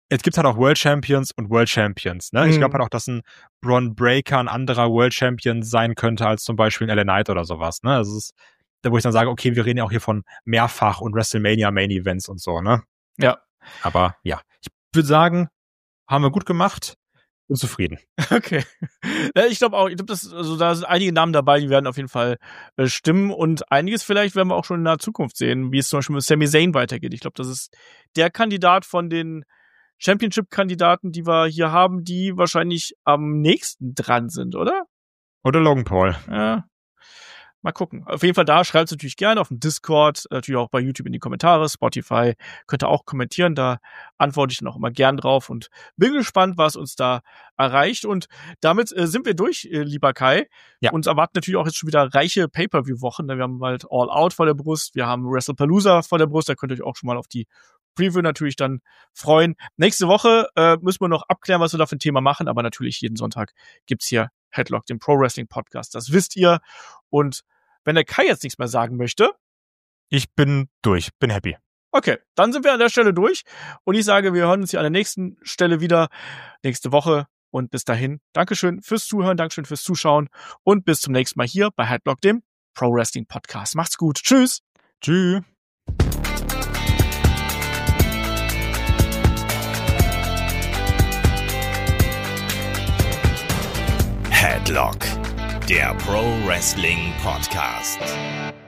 es gibt halt auch World Champions und World Champions, ne? Ich glaube halt auch, dass ein Bron Breakker ein anderer World Champion sein könnte als zum Beispiel ein LA Knight oder sowas, ne? Das ist, da wo ich dann sage, okay, wir reden ja auch hier von Mehrfach und WrestleMania Main Events und so, ne? Ja. Aber ja, ich würde sagen, haben wir gut gemacht. Bin zufrieden. Okay. Ja, ich glaube auch, da sind einige Namen dabei, die werden auf jeden Fall stimmen und einiges vielleicht werden wir auch schon in naher Zukunft sehen, wie es zum Beispiel mit Sami Zayn weitergeht. Ich glaube, das ist der Kandidat von den Championship-Kandidaten, die wir hier haben, die wahrscheinlich am nächsten dran sind, oder? Oder Logan Paul. Ja. Mal gucken. Auf jeden Fall da, schreibt es natürlich gerne auf dem Discord, natürlich auch bei YouTube in die Kommentare, Spotify, könnt ihr auch kommentieren, da antworte ich dann auch immer gern drauf und bin gespannt, was uns da erreicht und damit sind wir durch, lieber Kai. Ja. Uns erwarten natürlich auch jetzt schon wieder reiche Pay-Per-View-Wochen, wir haben bald All Out vor der Brust, wir haben WrestlePalooza vor der Brust, da könnt ihr euch auch schon mal auf die Preview natürlich dann freuen. Nächste Woche müssen wir noch abklären, was wir da für ein Thema machen, aber natürlich jeden Sonntag gibt's hier Headlock, den Pro Wrestling Podcast, das wisst ihr und wenn der Kai jetzt nichts mehr sagen möchte. Ich bin durch, bin happy. Okay, dann sind wir an der Stelle durch. Und ich sage, wir hören uns hier an der nächsten Stelle wieder nächste Woche. Und bis dahin, Dankeschön fürs Zuhören, Dankeschön fürs Zuschauen. Und bis zum nächsten Mal hier bei Headlock, dem Pro Wrestling Podcast. Macht's gut. Tschüss. Tschüss. Headlock, der Pro Wrestling Podcast.